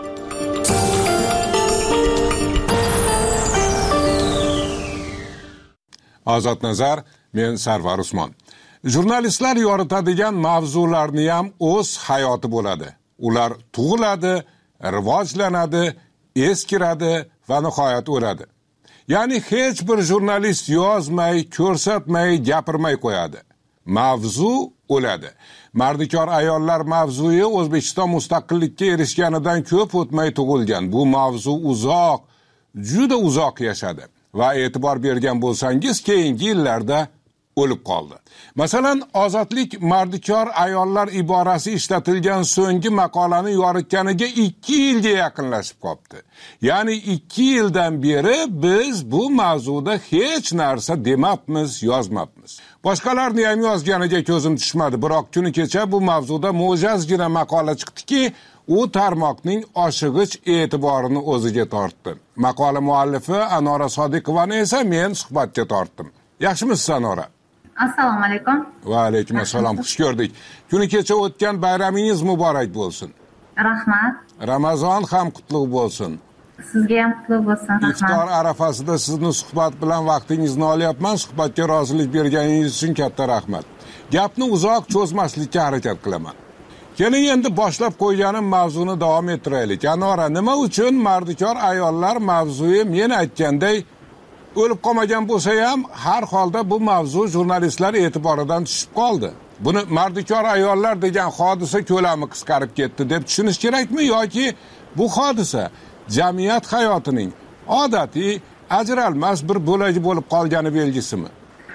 Ozod nazar, men Sarvar Usmon. Jurnalistlar yoritadigan mavzularni ham o'z hayoti bo'ladi. Ular tug'iladi, rivojlanadi, eskiradi va nihoyat o'ladi. Ya'ni hech bir jurnalist yozmay, ko'rsatmay, gapirmay qo'yadi. Mavzu o'ladi. Mardikor ayollar mavzuyi O'zbekiston mustaqillikka erishganidan ko'p o'tmay tug'ilgan. Bu mavzu uzoq, juda uzoq yashadi. Va e'tibor bergan bo'lsangiz, keyingi yillarda o'lib qoldi. Masalan, ozodlik mardikor ayollar iborasi ishlatilgan so'nggi maqolani yoritganiga ikki yilga yaqinlashib qoldi. Ya'ni ikki yildan beri biz bu mavzuda hech narsa demabmiz, yozmabmiz. Boshqalarni ham yozganiga ko'zim tushmadi, biroq kuni kecha bu mavzuda mo'jazgina maqola chiqdiki, u tarmoqning oshig'ich e'tiborini o'ziga tortdi. Maqola muallifi Anora Sodiqovani esa men suhbatga tortdim. Yaxshimisiz Anora? Assalomu alaykum. Va alaykum assalom, xush ko'rdik. Kuni kecha o'tgan bayramingiz muborak bo'lsin. Rahmat. Ramazon ham qutlug' bo'lsin. Sizga ham qutlug' bo'lsin. Rahmat. Iftor arafasida sizni suhbat bilan vaqtingizni olyapman. Suhbatga rozilik berganingiz uchun katta rahmat. Gapni uzoq cho'zmaslikka harakat qilaman. Keling endi boshlab qo'yganim mavzuni davom ettiraylik. Anora, nima uchun mardikor ayollar mavzuyi men aytganday o'lib qolmagan bo'lsa ham, har holda bu mavzu jurnalistlar e'tiboridan tushib qoldi? Buni mardikor ayollar degan hodisa ko'lami qisqarib ketdi deb tushunish kerakmi yoki bu hodisa jamiyat hayotining odatiy ajralmas bir bo'lagi bo'lib qolgani belgisimi?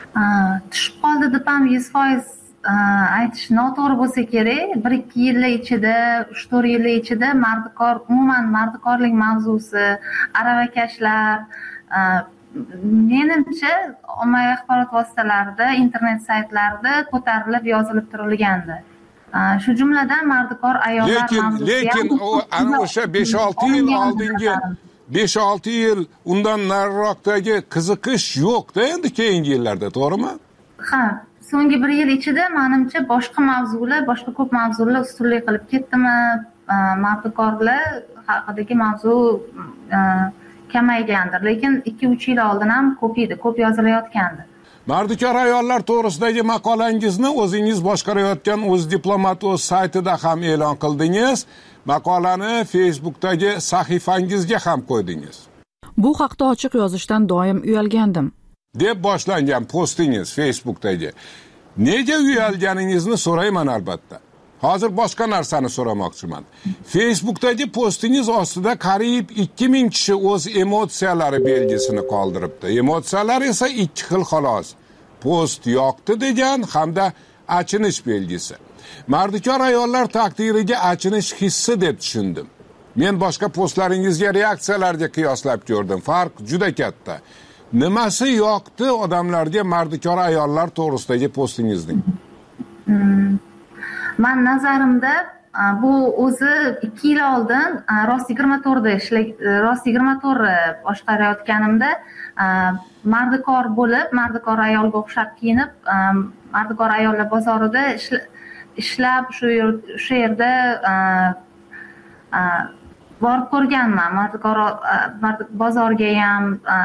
Tushib qoldi deb ham yuz foiz aytish noto'g'ri bo'lsa kerak. bir ikki yillar ichida, uch to'rt yillar ichida mardikor, umuman mardikorlik mavzusi, aravakashlar, menimcha ommaviy axborot vositalarida, internet saytlarida ko'tarilib, yozilib turilgandi. Shu jumladan mardikor ayollar mavzusi. Lekin ana o'sha besh olti yil oldingi besh olti yil undan nariroqdagi qiziqish yo'q-da endi keyingi yillarda, to'g'rimi? Ha, so'nggi bir yil ichida menimcha boshqa mavzular, boshqa ko'p mavzular ustunlik qilib ketdimi? Mardikorlar haqidagi mavzu kamaygandir, lekin ikki uch yil oldin ham ko'p edi, ko'p yozilayotgandi. Mardikor ayollar to'g'risidagi maqolangizni o'zingiz boshqarayotgan o'z diplomat o'z saytida ham e'lon qildingiz. Maqolani Facebookdagi sahifangizga ham qo'ydingiz. Bu haqda ochiq yozishdan doim uyalgandim deb boshlangan postingiz Facebookdagi. Nega uyalganingizni so'rayman albatta. Hozir boshqa narsani so'ramoqchiman. Facebookdagi postingiz ostida qariyb ikki ming kishi o'z emotsiyalari belgisini qoldiribdi. Emotsiyalar esa ikki xil xolos. Post yoqdi degan hamda achinish belgisi. Mardikor ayollar taqdiriga achinish hissi deb tushundim. Men boshqa postlaringizga reaksiyalarga qiyoslab ko'rdim. Farq juda katta. nimasi yoqdi odamlarga mardikor ayollar to'g'risidagi postingizning? Man nazarimda bu o'zi ikki yil oldin rost yigirma to'rtda ishla rost yigirma to'rt boshqarayotganimda mardikor bo'lib, mardikor ayolga o'xshab kiyinib, mardikor ayollar bozorida ishlab shu shu yerda borib ko'rganman. Mardikor bozorga ham,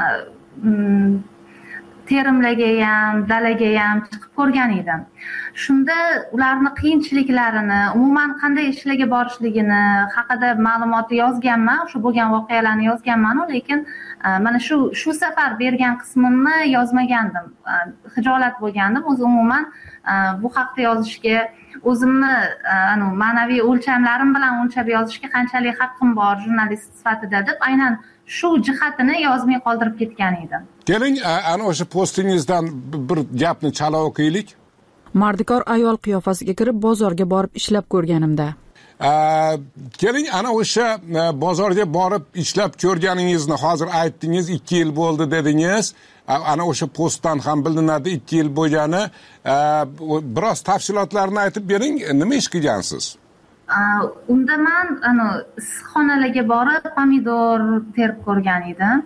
terimlarga ham, dalaga ham chiqib ko'rgan edim. Shunda ularni qiyinchiliklarini, umuman qanday ishlarga borishligini haqida ma'lumotni yozganman, shu bo'lgan voqealarni yozganman, lekin mana shu shu safar bergan qismimni yozmagandim. Xijolat bo'lgandim. O'zi umuman bu haqda yozishga, o'zimni ana ma'naviy o'lchamlarim bilan o'lchab yozishga qanchalik haqqim bor jurnalist sifatida deb aynan shu jihatini yozmay qoldirib ketgan edim. Keling, ana o'sha postingizdan bir gapni chala o'qiylik. Mardikor ayol qiyofasiga kirib bozorga borib ishlab ko'rganimda. Keling, ana o'sha bozorga borib ishlab ko'rganingizni hozir aytdingiz, ikki yil bo'ldi dedingiz. Ana o'sha postdan ham bilinadi ikki yil bo'lgani. Biroz tafsilotlarni aytib bering, nima ish qilgansiz? Unda men ana issiqxonalarga borib pomidor terib ko'rgan edim.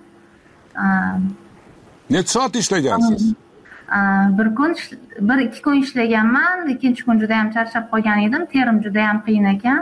Necha soat ishlagansiz? Bir kun, bir ikki kun ishlaganman, ikkinchi kun juda ham charchab qolgan edim, terim juda ham qiyin ekan.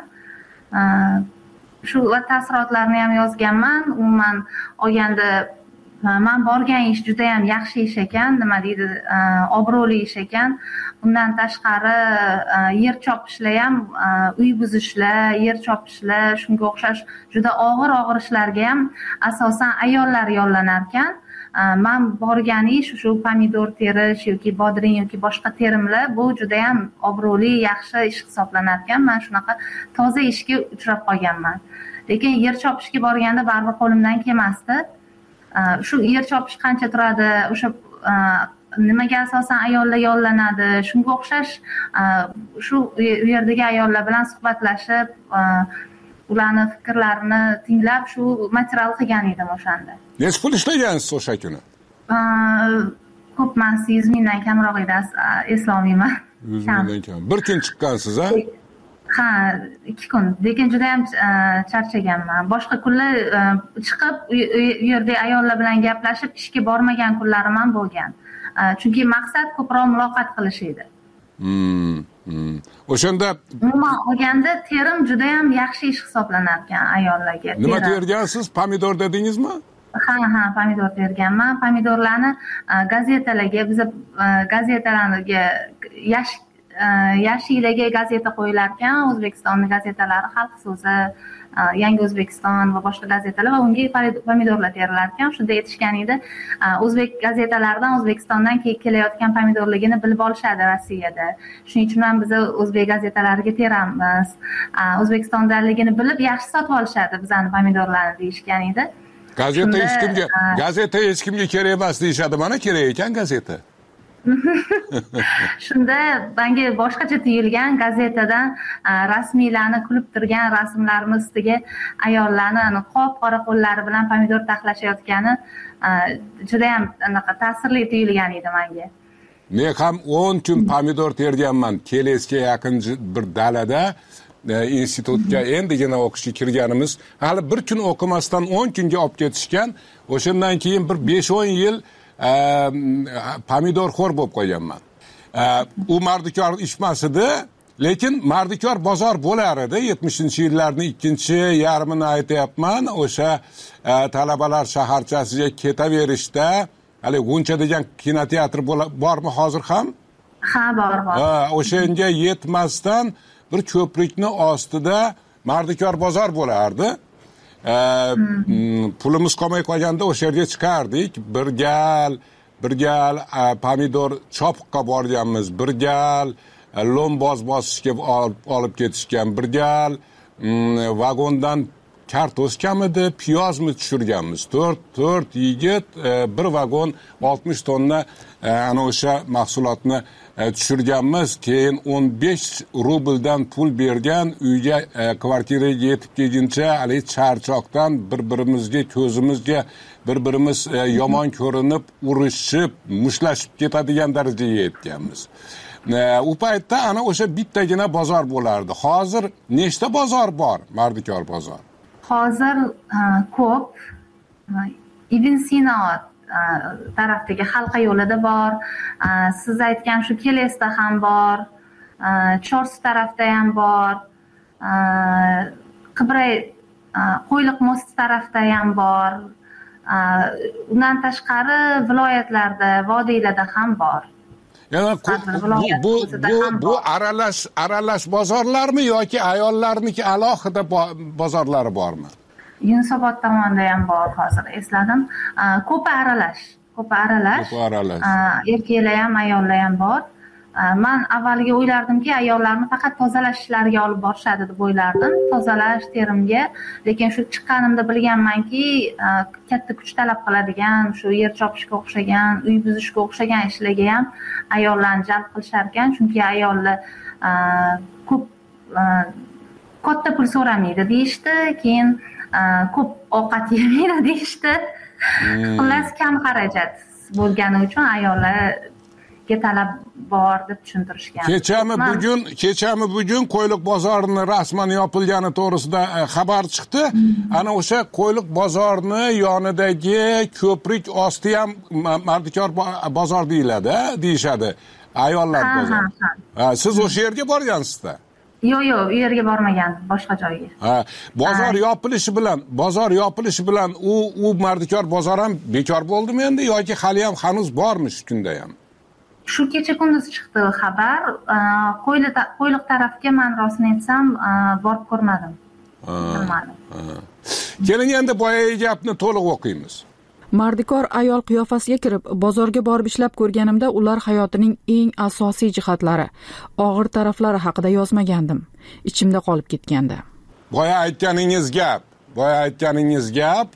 Shu va taassurotlarni ham yozganman. Umuman olganda men borgan ish juda ham yaxshi ish ekan, nima deydi, obro'li ish ekan. Bundan tashqari yer chopishlar ham, uy buzishlar, yer chopishlar, shunga o'xshash juda og'ir-og'ir ishlarga ham asosan ayollar yollanar ekan. Men borgan ish shu pomidor terish yoki bodring yoki boshqa terimlar, bu juda ham obro'li, yaxshi ish hisoblanar ekan. Men shunaqa toza ishga uchrab qolganman. Lekin yer chopishga borganda baribir qo'limdan kelmasdi. Shu yer chopish qancha turadi, o'sha nimaga asosan ayollar yollanadi, shunga o'xshash shu yerdagi ayollar bilan suhbatlashib, ularni fikrlarini tinglab, shu material qilgan edim o'shanda. Necha pul ishlagansiz o'sha kuni? Ko'p emas, yuz mingdan kamroq edi, eslolmayman. yuz mingdan kam. Bir kun chiqqansiz, ha? Ha, ikki kun. Lekin juda ham charchaganman. Boshqa kunlar chiqib, u yerda ayollar bilan gaplashib, ishga bormagan kunlarim ham bo'lgan. Chunki maqsad ko'proq muloqot qilish edi. Hmm. O'shanda umuman olganda terim juda ham yaxshi ish hisoblanar ekan ayollarga. Nima tergansiz? Pomidor dedingizmi? Ha, ha, pomidor terganman. Pomidorlarni gazetalarga, biz gazetalarga yash yashillarga gazeta qo'yilar ekan, O'zbekistonning gazetalari, Xalq so'zi, Yangi O'zbekiston va boshqa gazetalar va unga pomidorlar terilar ekan. Shunda aytishgan edi, o'zbek gazetalaridan O'zbekistondan kelayotgan pomidorligini bilib olishadi Rossiyada. Shuning uchun ham biz o'zbek gazetalariga teramiz. O'zbekistondaligini bilib yaxshi sotib olishadi bizani pomidorlarni deyishgan edi. Gazeta hech kimga, gazeta hech kimga kerak emas deyshadi. Mana kerak ekan gazeta. Shunda menga boshqacha tuyulgan, gazetadan rasmiylarni kulib turgan rasmlarni ustiga ayollarni qop-qora qo'llari bilan pomidor taxlashayotgani juda ham anaqa ta'sirli tuyulgan edi menga. Men ham o'n kun pomidor terganman. Kelesga yaqin bir dalada institutga endigina o'qishga kirganimiz, hali bir kun o'qimasdan o'n kunga olib ketishgan. O'shandan keyin bir besh o'n yil pomidor xo'r bo'lib qolganman. U mardikor ishmas edi, lekin mardikor bozor bo'lar edi. yetmishinchi yillarning ikkinchi yarmini aytayapman. O'sha talabalar shaharchasiga ketaverishda, hali G'uncha degan kinoteatr bormi hozir ham? Ha, bor, bor. Ha, o'shanga yetmasdan bir ko'prikni ostida mardikor bozor bo'lardi. Pulimiz qolmay qolganda o'sha yerga chiqardik. Bir gal, bir gal pomidor chopiqqa borganmiz, bir gal lo'mboz bosishga olib ketishgan, bir gal vagondan kartoshkami edi, piyozmi tushirganmiz. to'rt to'rt yigit bir vagon oltmish tonna ana o'sha mahsulotni tushirganmiz. Keyin o'n besh rubldan pul bergan, uyga kvartiraga yetib kelguncha hali charchoqdan bir-birimizga ko'zimizga bir-birimiz yomon ko'rinib, urishib, mushlashib ketadigan darajaga yetganmiz. U paytda ana o'sha bittagina bozor bo'lardi. Hozir nechta bozor bor? Mardikor bozor. Hozir ko'p. Ibn Sino tarafdagi Halqa yo'lida bor, siz aytgan shu Kelesda ham bor, Chorsu tarafda ham bor, Qibray Qo'yliq mosti tarafda ham bor. Undan tashqari viloyatlarda, vodiylarda ham bor. Yani bu bu bu bu aralash aralash bozorlarmi yoki ayollarniki alohida bozorlari bormi? Yunusobod tomonda ham bor, hozir esladim. Ko'pi aralash, ko'pi aralash. Ko'pi aralash. Erkaklar ham, ayollar ham bor. Men avvaliga o'ylardimki, ayollarni faqat tozalash ishlariga olib borishadi deb o'ylardim, tozalash, terimga. Lekin shu chiqqanimda bilganmanki, katta kuch talab qiladigan, shu yer chopishga o'xshagan, uy buzishga o'xshagan ishlarga ham ayollarni jalb qilishar ekan, chunki ayollar ko'p katta pul so'ramaydi deyishdi, keyin ko'p ovqat yemaydi deyishdi. Xullas kam xarajat bo'lgani uchun ayollar talab bor deb tushuntirishgan. Kechami bugun, kechami bugun Qo'yliq bozorini rasman yopilgani to'g'risida xabar chiqdi. Ana o'sha Qo'yliq bozorini yonidagi ko'prik osti ham Mardikor bozor deyiladi, deyishadi. Ayollar bozori. Siz o'sha yerga borgansiz-da? Yo'q, yo'q, u yerga bormagandim, boshqa joyga. Ha, bozor yopilishi bilan, bozor yopilishi bilan u u Mardikor bozor ham bekor bo'ldimi endi yoki hali ham hanuz bormi shu kunda ham? Shu kecha kunduz chiqdi xabar. Qo'yliq tarafga men rostini aytsam borib ko'rmadim. Keling endi boyagi gapni to'liq o'qiymiz. Mardikor ayol qiyofasiga kirib, bozorga borib ishlab ko'rganimda ular hayotining eng asosiy jihatlari, og'ir taraflari haqida yozmagandim. Ichimda qolib ketgandi. Boya aytganingiz gap, boya aytganingiz gap,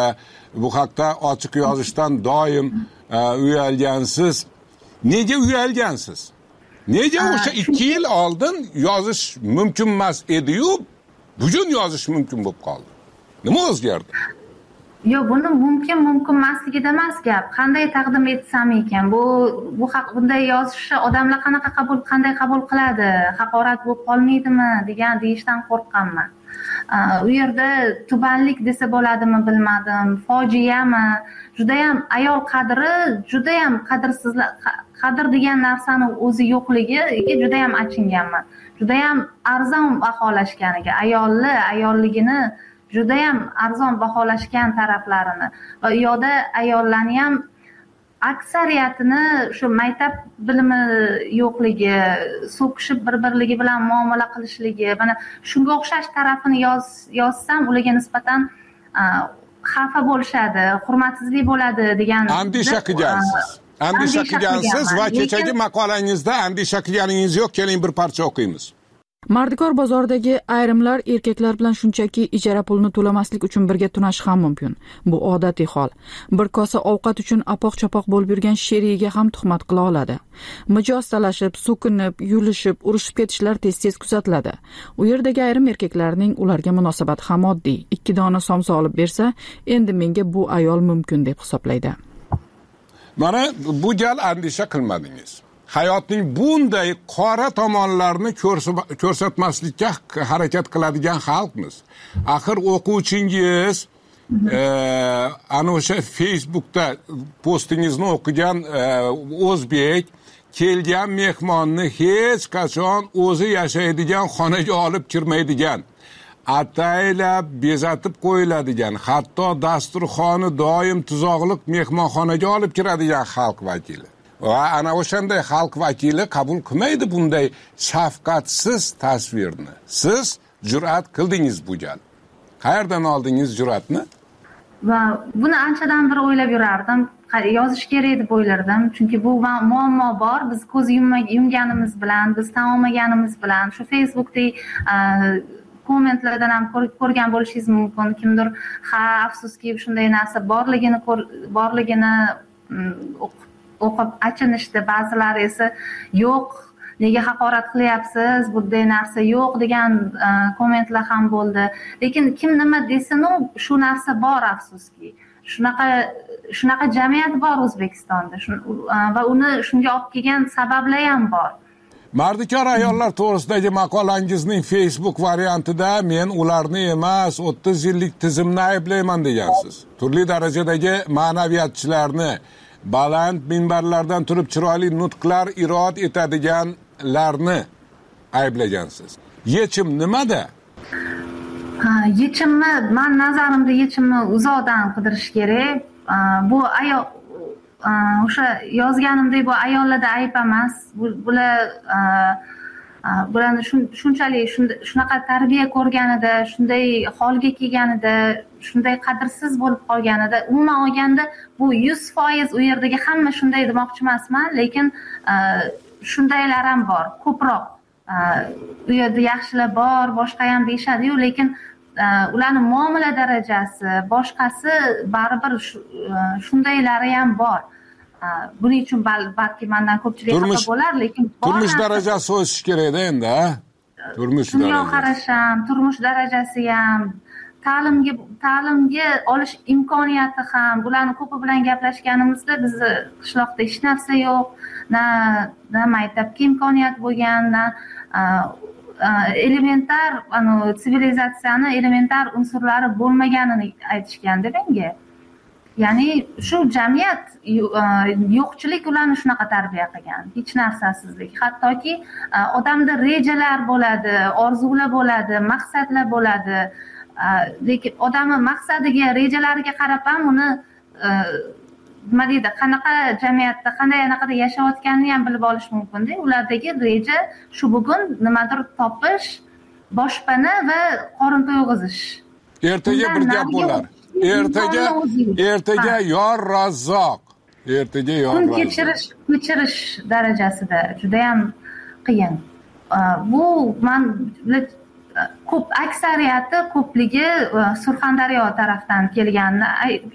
bu haqda ochiq yozishdan doim uyalgansiz. Nega uyalgansiz? Nega o'sha ikki yil oldin yozish mumkin emas edi-yu, bugun yozish mumkin bo'lib qoldi? Nima o'zgardi? Yo'q, buni mumkin mumkin emasligida emas gap. Qanday taqdim etsam ekan, bu bu haq bunday yozishni odamlar qanaqa qabul qanday qabul qiladi? Haqorat bo'lib qolmaydimi degan deyishdan qo'rqqanman. U yerda tubanlik desa bo'ladimi bilmadim, fojiami, juda ham ayol qadri, juda ham qadrsizlar, qadr degan narsani o'zi yo'qligiga juda ham achinganman. Juda ham arzon baholashganiga, ayolni, ayolligini juda ham arzon baholashgan taraflarini va u yoqda ayollarni ham aksariyatini shu maktab bilimi yo'qligi, so'kishib bir-birligi bilan muomala qilishligi, mana shunga o'xshash tarafini yoz yozsam ularga nisbatan xafa bo'lishadi, hurmatsizlik bo'ladi degan andisha qilgansiz. Andisha qilgansiz va kechagi maqolangizda andisha qilganingiz yo'q. Keling bir parcha o'qiymiz. Mardikor bozoridagi ayrimlar erkaklar bilan shunchaki ijara pulini to'lamaslik uchun birga tunash ham mumkin. Bu odatiy hol. Bir kosa ovqat uchun apoq-chapoq bo'lib yurgan sherigiga ham tuhmat qila oladi. Mijoz talashib, so'kinib, yulishib, urushib ketishlar tez-tez kuzatiladi. U yerdagi ayrim erkaklarning ularga munosabati ham oddiy. Ikki dona somsa olib bersa, endi menga bu ayol mumkin deb hisoblaydi. Mana bu gal andisha qilmadingiz. Hayotning bunday qora tomonlarini ko'rsatmaslikka harakat qiladigan xalqmiz. Axir o'quvchingiz ana o'sha Facebookda postingizni o'qigan o'zbek kelgan mehmonni hech qachon o'zi yashaydigan xonaga olib kirmaydigan, ataylab bezatib qo'yiladigan, hatto dasturxoni doim tuzoqliq mehmonxonaga olib kiradigan xalq vakili. Va ana o'shanday xalq vakili qabul qilmaydi bunday shafqatsiz tasvirni. Siz jur'at qildingiz bu gal. Qayerdan oldingiz jur'atni? Va buni anchadan beri o'ylab yurardim. Yozish kerak deb o'ylardim, chunki bu muammo bor. Biz ko'z yumganimiz bilan, biz tan olmaganimiz bilan shu Facebookda kommentlardan ham ko'rgan bo'lishingiz mumkin. Kimdir ha afsuski shunday narsa borligini borligini o'qib achinishdi, ba'zilari esa yo'q, nega haqorat qilyapsiz, bunday narsa yo'q degan kommentlar ham bo'ldi. Lekin kim nima desin, shu narsa bor afsuski. Shunaqa shunaqa jamiyat bor O'zbekistonda va uni shunga olib kelgan sabablar ham bor. Mardikor ayollar to'g'risidagi maqolangizning Facebook variantida men ularni emas, o'ttiz yillik tizimni ayblayman degansiz. Turli darajadagi ma'naviyatchilarni, baland minbarlardan turib chiroyli nutqlar irod etadiganlarni ayblagansiz. Yechim nimada? Ha, yechimni, men nazarimda yechimni uzoqdan qidirish kerak. Bu ayol o'sha yozganimdek bu ayollarda ayb emas. Bular bularni shunchalik shunaqa tarbiya ko'rganida, shunday holga kelganida, shunday qadrsiz bo'lib qolganida, umuman olganda bu yuz foiz u yerdagi hamma shunday demoqchi emasman, lekin shundaylar ham bor, ko'proq. U yerda yaxshilar bor, boshqa ham deyishadi-yu, lekin ularning muomala darajasi, boshqasi baribir shundaylari ham bor. Buning uchun balki mendan ko'pchilik xafa bo'lar, lekin turmush darajasi o'sishi kerak-da endi, ha? Turmush darajasi. Dunyoqarash ham, turmush darajasi ham, ta'limga ta'limga olish imkoniyati ham, bularni ko'pi bilan gaplashganimizda bizni qishloqda hech narsa yo'q, na na maktabga imkoniyat bo'lgan, na elementar, ano sivilizatsiyani elementar unsurlari bo'lmaganini aytishganda menga. Ya'ni shu jamiyat yo'qchilik ularni shunaqa tarbiya qilgan, hech narsasizlik. Hattoki odamda rejalar bo'ladi, orzular bo'ladi, maqsadlar bo'ladi. Lekin odamning maqsadiga, rejalariga qarab ham uni nima deydi, qanaqa jamiyatda, qanday anaqada yashayotganini ham bilib olish mumkin-da. Ulardagi reja shu bugun nimadir topish, boshpana va qorin to'yg'izish. Ertaga bir gap bo'lar. Ertaga ertaga yor Razzoq. Ertaga yor Razzoq. Kun kechirish, kechirish darajasida juda ham qiyin. Bu men ko'p aksariyati ko'pligi Surxondaryo tarafdan kelganini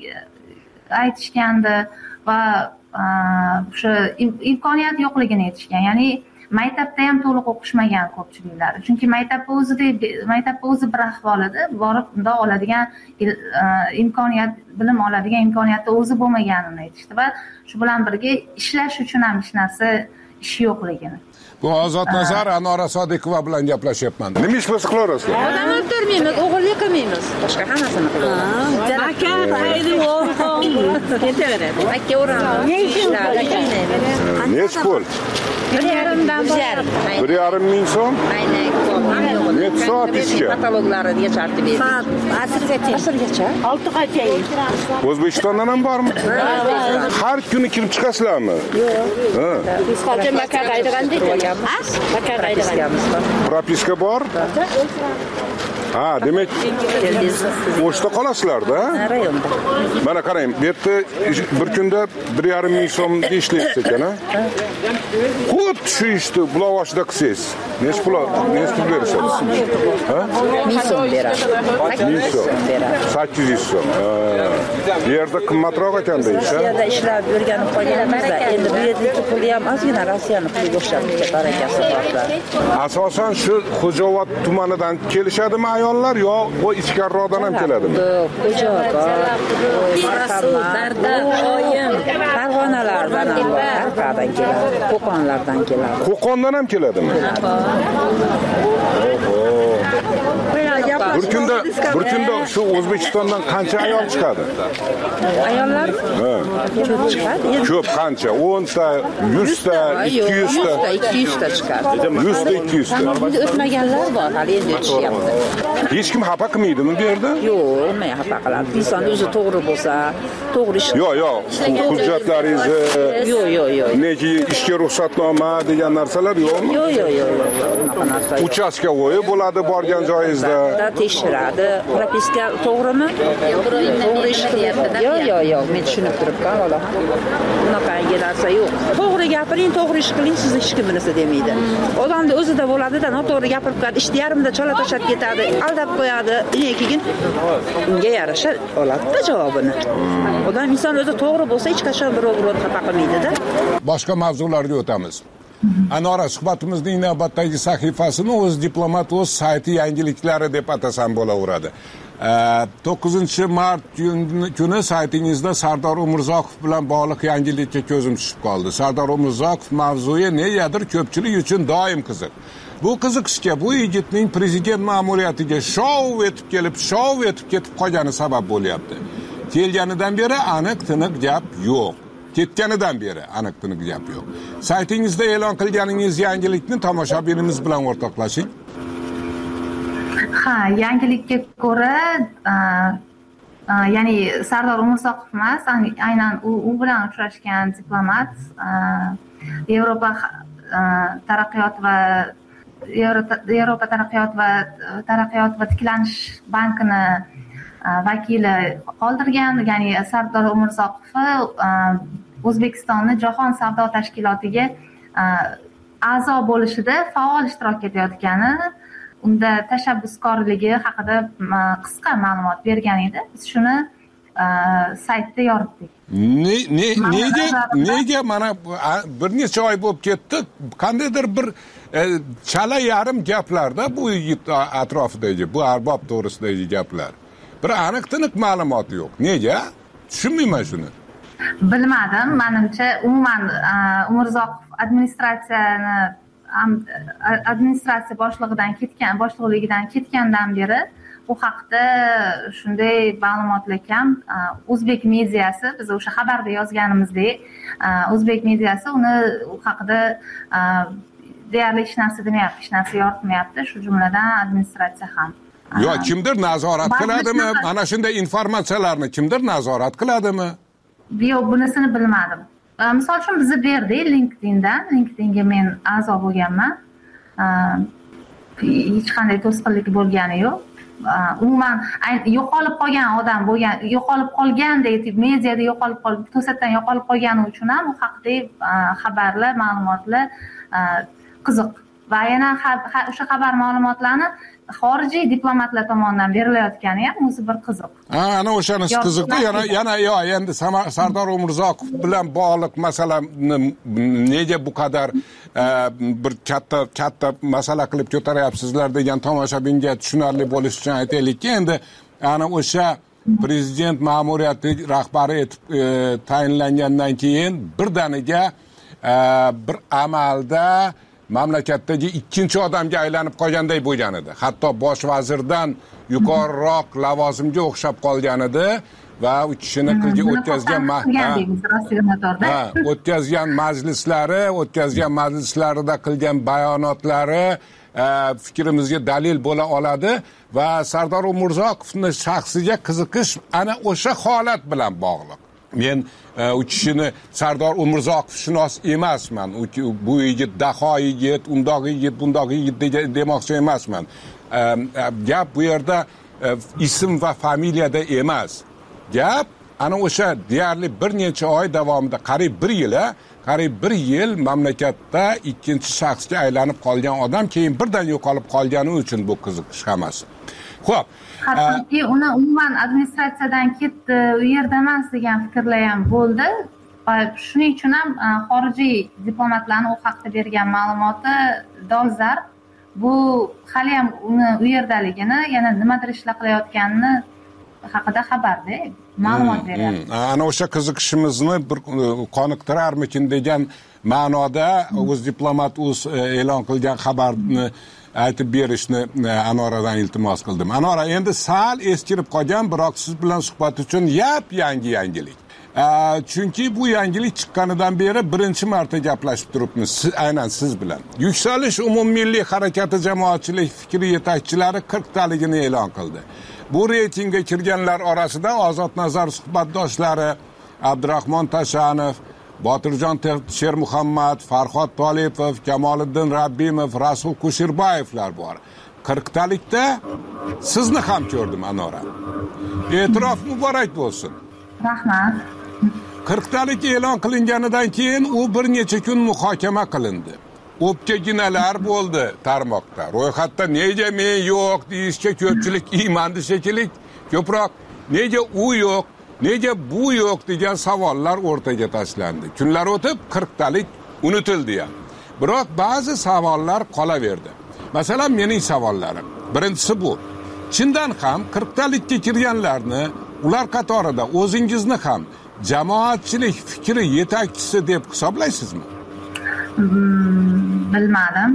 aytishgandi va o'sha imkoniyat yo'qligini aytishgan. Ya'ni maktabda ham to'liq o'qishmagan ko'pchiliklari. Chunki maktabda o'zida maktabda o'zi bir ahvol edi, borib unda oladigan imkoniyat, bilim oladigan imkoniyatda o'zi bo'lmaganini aytishdi va shu bilan birga ishlash uchun ham hech narsa ish yo'qligini. Bu Ozodnazar Anora Sodiqova bilan gaplashyapman. Nima ish bo'lsa qilaverasizlar? Odam o'ldirmaymiz, o'g'irlik qilmaymiz. Boshqa hammasini qilamiz. Aka, haydi o'rg'on. Ketaveradi. Aka o'rg'on. Ne ishlar? Nech pul? Bir yarimdan yarim. Bir yarim ming so'm? Aynan. Necha soat ishga? Patologlariga chartib berdik. Soat asrgacha. Asrgacha. oltigacha. O'zbekistondan ham bormi? Har kuni kirib chiqasizlarmi? Yo'q. Ha. Biz hozir Makka qaytgandik. Makka qaytganmiz. Propiska bor? Ha, demak, o'shda qolasizlar-da? Rayonda. Mana qarang, bu yerda bir kunda bir yarim ming so'm ishlaysiz ekan, ha? Xuddi shu ishni Bulovoshda qilsangiz, nech pul, nech pul berasiz? Ha? ming so'm beradi. ming so'm. sakkiz yuz so'm. Bu yerda qimmatroq ekanda ish, ha? Rossiyada ishlab o'rganib qolganimizda, endi bu yerdagi puli ham ozgina Rossiyani puliga o'xshab barakasi borlar. Asosan shu Xo'jobod tumanidan kelishadimi ayollar yo o ichkariroqdan ham keladimi? Xo'jobod, Marhamat, oyim, Farg'onalardan ham bor, Qarqadan keladi, Qo'qonlardan keladi. Qo'qondan ham keladimi? Bir kunda bir kunda shu O'zbekistondan qancha ayol chiqadi? Ayollar ko'p chiqadi. Ko'p qancha? o'n ta, yuz ta, ikki yuz ta, ikki yuz ta chiqadi. yuz ta, ikki yuz ta. Bunda o'tmaganlar bor, hali endi o'tishyapti. Hech kim xafa qilmaydimi bu yerda? Yo'q, nima xafa qiladi? Inson o'zi to'g'ri bo'lsa, to'g'ri ish. Yo'q, yo'q. Hujjatlaringizni, yo'q, yo'q, yo'q. Neki ishga ruxsatnoma degan narsalar yo'qmi? Yo'q, yo'q, yo'q, yo'q. Unaqa narsa yo'q. Uchastka o'yi bo'ladi borgan joyingizda. tekshiradi. Propiska to'g'rimi? To'g'ri ish qilyapti. Yo'q, yo'q, yo'q, men tushunib turibman, hali. Bunaqangi narsa yo'q. To'g'ri gapiring, to'g'ri ish qiling, sizni hech kim bilsa demaydi. Odamning o'zida bo'ladi-da, noto'g'ri gapirib qo'yadi, ishni yarimda chala tashlab ketadi, aldab qo'yadi. Keyin unga yarasha oladi javobini. Odam inson o'zi to'g'ri bo'lsa, hech qachon birov-birovni xafa qilmaydi-da. Boshqa mavzularga o'tamiz. Anora, suhbatimizning navbatdagi sahifasini o'z diplomat o'z sayti yangiliklari deb atasam bo'laveradi. to'qqizinchi mart kuni saytingizda Sardor Umurzoqov bilan bog'liq yangilikka ko'zim tushib qoldi. Sardor Umurzoqov mavzuyi negadir ko'pchilik uchun doim qiziq. Bu qiziqishga bu yigitning prezident ma'muriyatiga shov etib kelib, shov etib ketib qolgani sabab bo'lyapti. Kelganidan beri aniq tiniq gap yo'q. Ketganidan beri aniq tiniq gap yo'q. Saytingizda e'lon qilganingiz yangilikni tomoshabinimiz bilan o'rtoqlashing. Ha, yangilikka ko'ra, ya'ni Sardor Umurzoqov emas, aynan u bilan uchrashgan diplomat Yevropa taraqqiyot va Yevropa taraqqiyot va taraqqiyot va tiklanish bankini vakili qoldirgan, ya'ni Sardor Umurzoqov O'zbekistonni Jahon savdo tashkilotiga a'zo bo'lishida faol ishtirok etayotgani, unda tashabbuskorligi haqida qisqa ma'lumot bergan edi. Biz shuni saytda yoritdik. Nega nega mana bir necha oy bo'lib ketdi, qandaydir bir chala yarim gaplarda bu yigit atrofidagi, bu arbob to'g'risidagi gaplar. Bir aniq tiniq ma'lumot yo'q. Nega? Tushunmayman shuni. Bilmadim, menimcha umuman Umurzoqov administratsiyani administratsiya boshlig'idan ketgan, boshliqligidan ketgandan beri u haqda shunday ma'lumotlar kam. O'zbek mediyasi, biz o'sha xabarda yozganimizdek, O'zbek mediyasi uni u haqida deyarli hech narsa demayapti, hech narsa yoritmayapti, shu jumladan administratsiya ham. Yo'q, kimdir nazorat qiladimi? Mana shunday informatsiyalarni kimdir nazorat qiladimi? Yo'q, bunisini bilmadim. Misol uchun bizni berdi LinkedIndan, LinkedInga men a'zo bo'lganman. Hech qanday to'sqinlik bo'lgani yo'q. Umuman yo'qolib qolgan odam bo'lgan, yo'qolib qolgandek mediyada yo'qolib qolib, to'satdan yo'qolib qolgani uchun ham u haqida xabarlar, ma'lumotlar qiziq. Va yana o'sha xabar ma'lumotlarni xorijiy diplomatlar tomonidan berilayotgani ham o'zi bir qiziq. Ha, ana o'shanisi qiziqdi. Yana yana yo endi Sardor Umurzoqov bilan bog'liq masalani nega bu qadar bir katta katta masala qilib ko'taryapsizlar degan tomoshabinga tushunarli bo'lishi uchun aytaylikki, endi ana o'sha prezident ma'muriyati rahbari etib tayinlangandan keyin birdaniga bir amalda mamlakatdagi ikkinchi odamga aylanib qolganday bo'lgan edi. Hatto bosh vazirdan yuqoriroq lavozimga o'xshab qolgan edi va u kishini qilgan o'tkazgan o'tkazgan majlislari, o'tkazgan majlislarida qilgan bayonotlari fikrimizga dalil bo'la oladi va Sardor Umurzoqovning shaxsiga qiziqish ana o'sha holat bilan bog'liq. Men u kishini Sardor Umurzoqov shunos emasman. Bu yigit daho yigit, undoq yigit, bundoq yigit demoqchi emasman. Gap bu yerda ism va familiyada emas. Gap ana o'sha deyarli bir necha oy davomida, qariyb bir yil, qariyb bir yil mamlakatda ikkinchi shaxsga aylanib qolgan odam keyin birdan yo'qolib qolgani uchun bu qiziqish hammasi. Xo'p, hattoki uni umuman administratsiyadan ketdi, u yerda emas degan fikrlar ham bo'ldi. Va shuning uchun ham xorijiy diplomatlarning u haqda bergan ma'lumoti dolzarb. Bu hali ham uni u yerdaligini, yana nimadir ishlar qilayotganini haqida xabarda ma'lumot beryapti. Ana o'sha qiziqishimizni bir qoniqtirarmikin degan ma'noda o'z diplomat o'z e'lon qilgan xabarni aytib berishni Anoradan iltimos qildim. Anora, endi sal eskirib qolgan, biroq siz bilan suhbat uchun yap yangi yangilik. Chunki bu yangilik chiqqanidan beri birinchi marta gaplashib turibmiz, aynan siz bilan. Yuksalish umummilliy harakati jamoatchilik fikri yetakchilari qirq taligini e'lon qildi. Bu reytingga kirganlar orasida Ozod Nazar suhbatdoshlari Abdurahmon Tashanov, Botirjon Shermuhammad, Farhod Tolipov, Kamoliddin Rabbimov, Rasul Kusherbayevlar bor. qirqtalikda sizni ham ko'rdim Anora. E'tirof muborak bo'lsin. Rahmat. qirqtalik e'lon qilinganidan keyin u bir necha kun muhokama qilindi. O'pkaginalar bo'ldi tarmoqda. Ro'yxatda nega men yo'q deyishga ko'pchilik iymandi shekilli. Ko'proq nega u yo'q, nega bu yo'q degan savollar o'rtaga tashlandi. Kunlar o'tib qirqtalik unutildi ham. Biroq ba'zi savollar qolaverdi. Masalan, mening savollarim. Birinchisi bu. Chindan ham qirqtalikka kirganlarni, ular qatorida o'zingizni ham jamoatchilik fikri yetakchisi deb hisoblaysizmi? Hmm, bilmadim.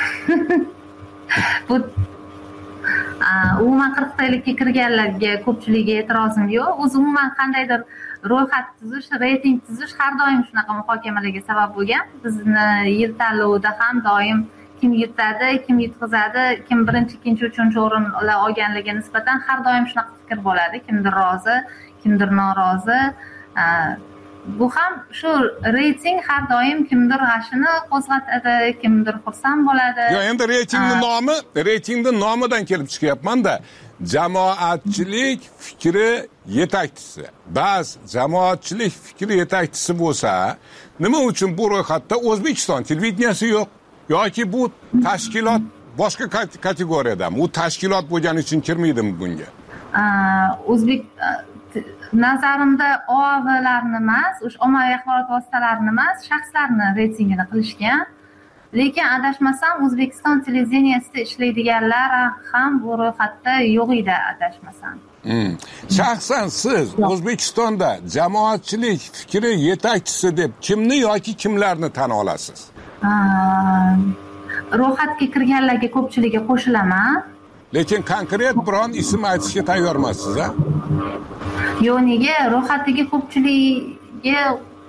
Bu umuman qirqtalikka kirganlarga ko'pchiligiga e'tirozim yo'q. O'zi umuman qandaydir ro'yxat tuzish, reyting tuzish har doim shunaqa muhokamalarga sabab bo'lgan. Bizni yil tanlovida ham doim kim yutadi, kim yutqizadi, kim birinchi, ikkinchi, uchinchi o'rinlar olganligiga nisbatan har doim shunaqa fikr bo'ladi. Kimdir rozi, kimdir norozi. Bu ham shu reyting har doim kimdir g'ashini qo'zg'atadi, kimdir xursand bo'ladi. Yo'q, endi reytingning nomi, reytingning nomidan kelib chiqyapman-da. Jamoatchilik fikri yetakchisi. Ba'z jamoatchilik fikri yetakchisi bo'lsa, nima uchun bu ro'yxatda O'zbekiston televideniyasi yo'q? Yoki bu tashkilot boshqa kategoriyadami? U tashkilot bo'lgani uchun kirmaydimi bunga? O'zbek nazarimda O A V'larni emas, o'sha ommaviy axborot vositalarini emas, shaxslarni reytingini qilishgan. Lekin adashmasam O'zbekiston televideniyasida ishlaydiganlar ham bu ro'yxatda yo'q edi, adashmasam. Hmm. Shaxsan siz O'zbekistonda jamoatchilik fikri yetakchisi deb kimni yoki kimlarni tan olasiz? Ro'yxatga kirganlarga ko'pchiligiga qo'shilaman. Lekin konkret biron ism aytishga tayyormisiz, ha? Yo'q, nega ro'yxatiga ko'pchiligiga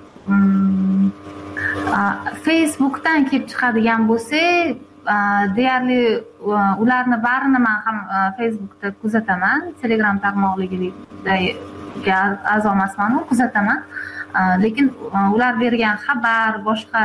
Facebookdan kelib chiqadigan bo'lsak, deyarli ularni barini men ham Facebookda kuzataman, Telegram tarmoqligiga a'zo emasman, kuzataman. Lekin ular bergan xabar, boshqa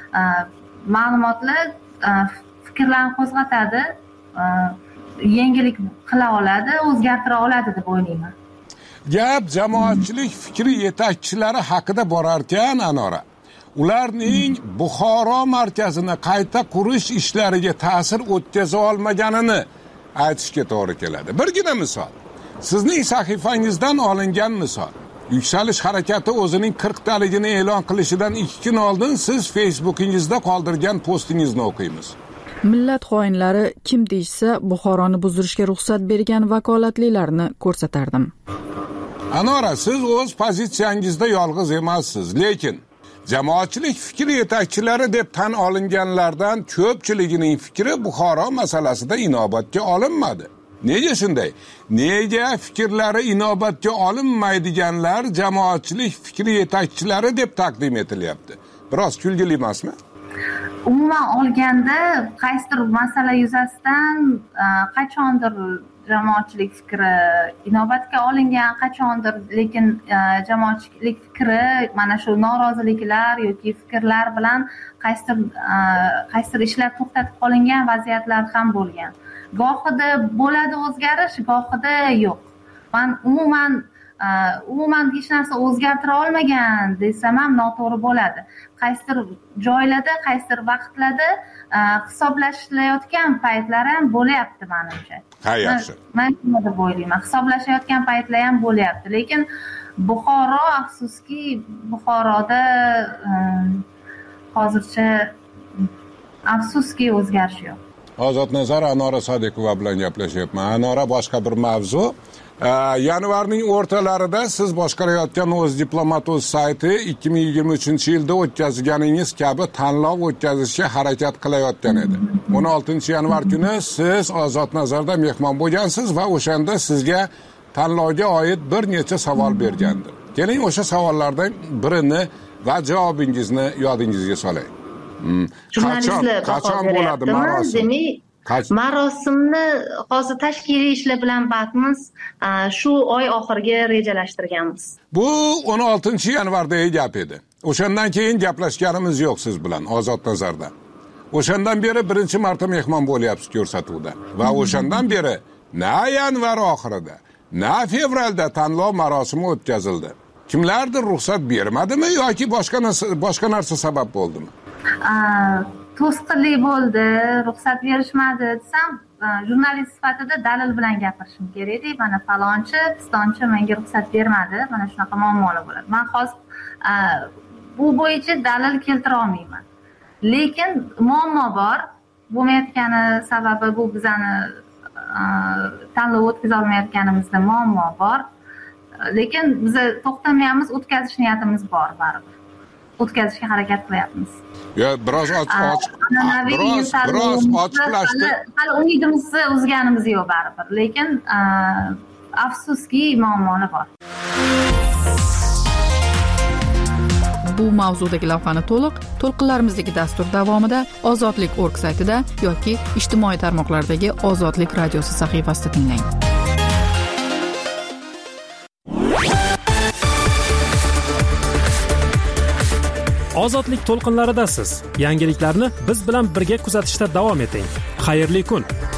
ma'lumotlar fikrlarni qo'zg'atadi, yangilik qila oladi, o'zgartira oladi deb o'ylayman. Gap jamoatchilik fikri yetakchilari haqida borar ekan, Anora. Ularning Buxoro markazini qayta qurish ishlariga ta'sir o'tkaza olmaganini aytishga to'g'ri keladi. Birgina misol. Sizning sahifangizdan olingan misol. Yuksalish harakati o'zining qirqtaligini e'lon qilishidan ikki kun oldin siz Facebookingizda qoldirgan postingizni o'qiymiz. Millat xoinlari kim deyishsa, Buxoroni buzdirishga ruxsat bergan vakolatlilarni ko'rsatardim. Anora, siz o'z pozitsiyangizda yolg'iz emassiz, lekin jamoatchilik fikri yetakchilari deb tan olinganlardan ko'pchiligining fikri Buxoro masalasida inobatga olinmadi. Nega shunday? Nega fikrlari inobatga olinmaydiganlar jamoatchilik fikri yetakchilari deb taqdim etilyapti? Biroz kulgili emasmi? Umuman olganda qaysidir masala yuzasidan qachondir jamoatchilik fikri inobatga olingan, qachondir, lekin jamoatchilik fikri mana shu noroziliklar yoki fikrlar bilan qaysidir qaysidir ishlar to'xtatib qolingan vaziyatlar ham bo'lgan. Gohida bo'ladi o'zgarish, gohida yo'q. Men umuman umuman hech narsa o'zgartira olmagan desam ham noto'g'ri bo'ladi. Qaysidir joylarda, qaysidir vaqtlarda hisoblashilayotgan paytlar ham bo'lyapti menimcha. Ha, yaxshi. Men nima deb o'ylayman? Hisoblashayotgan paytlar ham bo'lyapti, lekin Buxoro, afsuski, Buxoroda hozircha afsuski o'zgarish yo'q. Ozodnazar Anora Sodiqova bilan gaplashyapman. Anora, boshqa bir mavzu. Yanvarning o'rtalarida siz boshqarayotgan o'z diplomat.uz sayti ikki ming yigirma uchinchi yilda o'tkazganingiz kabi tanlov o'tkazishga harakat qilayotgan edi. o'n oltinchi yanvar kuni siz Ozodnazarda mehmon bo'lgansiz va o'shanda sizga tanlovga oid bir necha savol bergandim. Keling, o'sha savollardan birini va javobingizni yodingizga solay. Qachon qachon bo'ladi marosim? Marosimni hozir tashkiliy ishlar bilan bandmiz. Shu oy oxiriga rejalashtirganmiz. Bu o'n oltinchi yanvardagi gap edi. O'shandan keyin gaplashganimiz yo'q siz bilan Ozodnazarda. o'shandan beri birinchi marta mehmon bo'lyapsiz ko'rsatuvda va o'shandan beri na yanvar oxirida, na fevralda tanlov marosimi o'tkazildi. Kimlardir ruxsat bermadimi yoki boshqa narsa boshqa narsa sabab bo'ldimi? To'sqinlik bo'ldi, ruxsat berishmadi desam, jurnalist sifatida dalil bilan gapirishim kerak edi. Mana falonchi, pistonchi menga ruxsat bermadi. Mana shunaqa muammolar bo'ladi. Men hozir bu bo'yicha dalil keltira olmayman. Lekin muammo bor. Bo'lmayotgani sababi bu bizani tanlov o'tkaza olmayotganimizda muammo bor. Lekin biz to'xtamayapmiz, o'tkazish niyatimiz bor baribir. O'tkazishga harakat qilyapmiz. Ya biroz ochiq biroz biroz ochiqlashdi. Hali umidimizni uzganimiz yo'q baribir. Lekin afsuski muammolar bor. Bu mavzudagi lavhani to'liq to'lqinlarimizdagi dastur davomida ozodlik org saytida yoki ijtimoiy tarmoqlardagi Ozodlik radiosi sahifasida tinglang. Ozodlik to'lqinlaridasiz. Yangiliklarni biz bilan birga kuzatishda davom eting. Xayrli kun.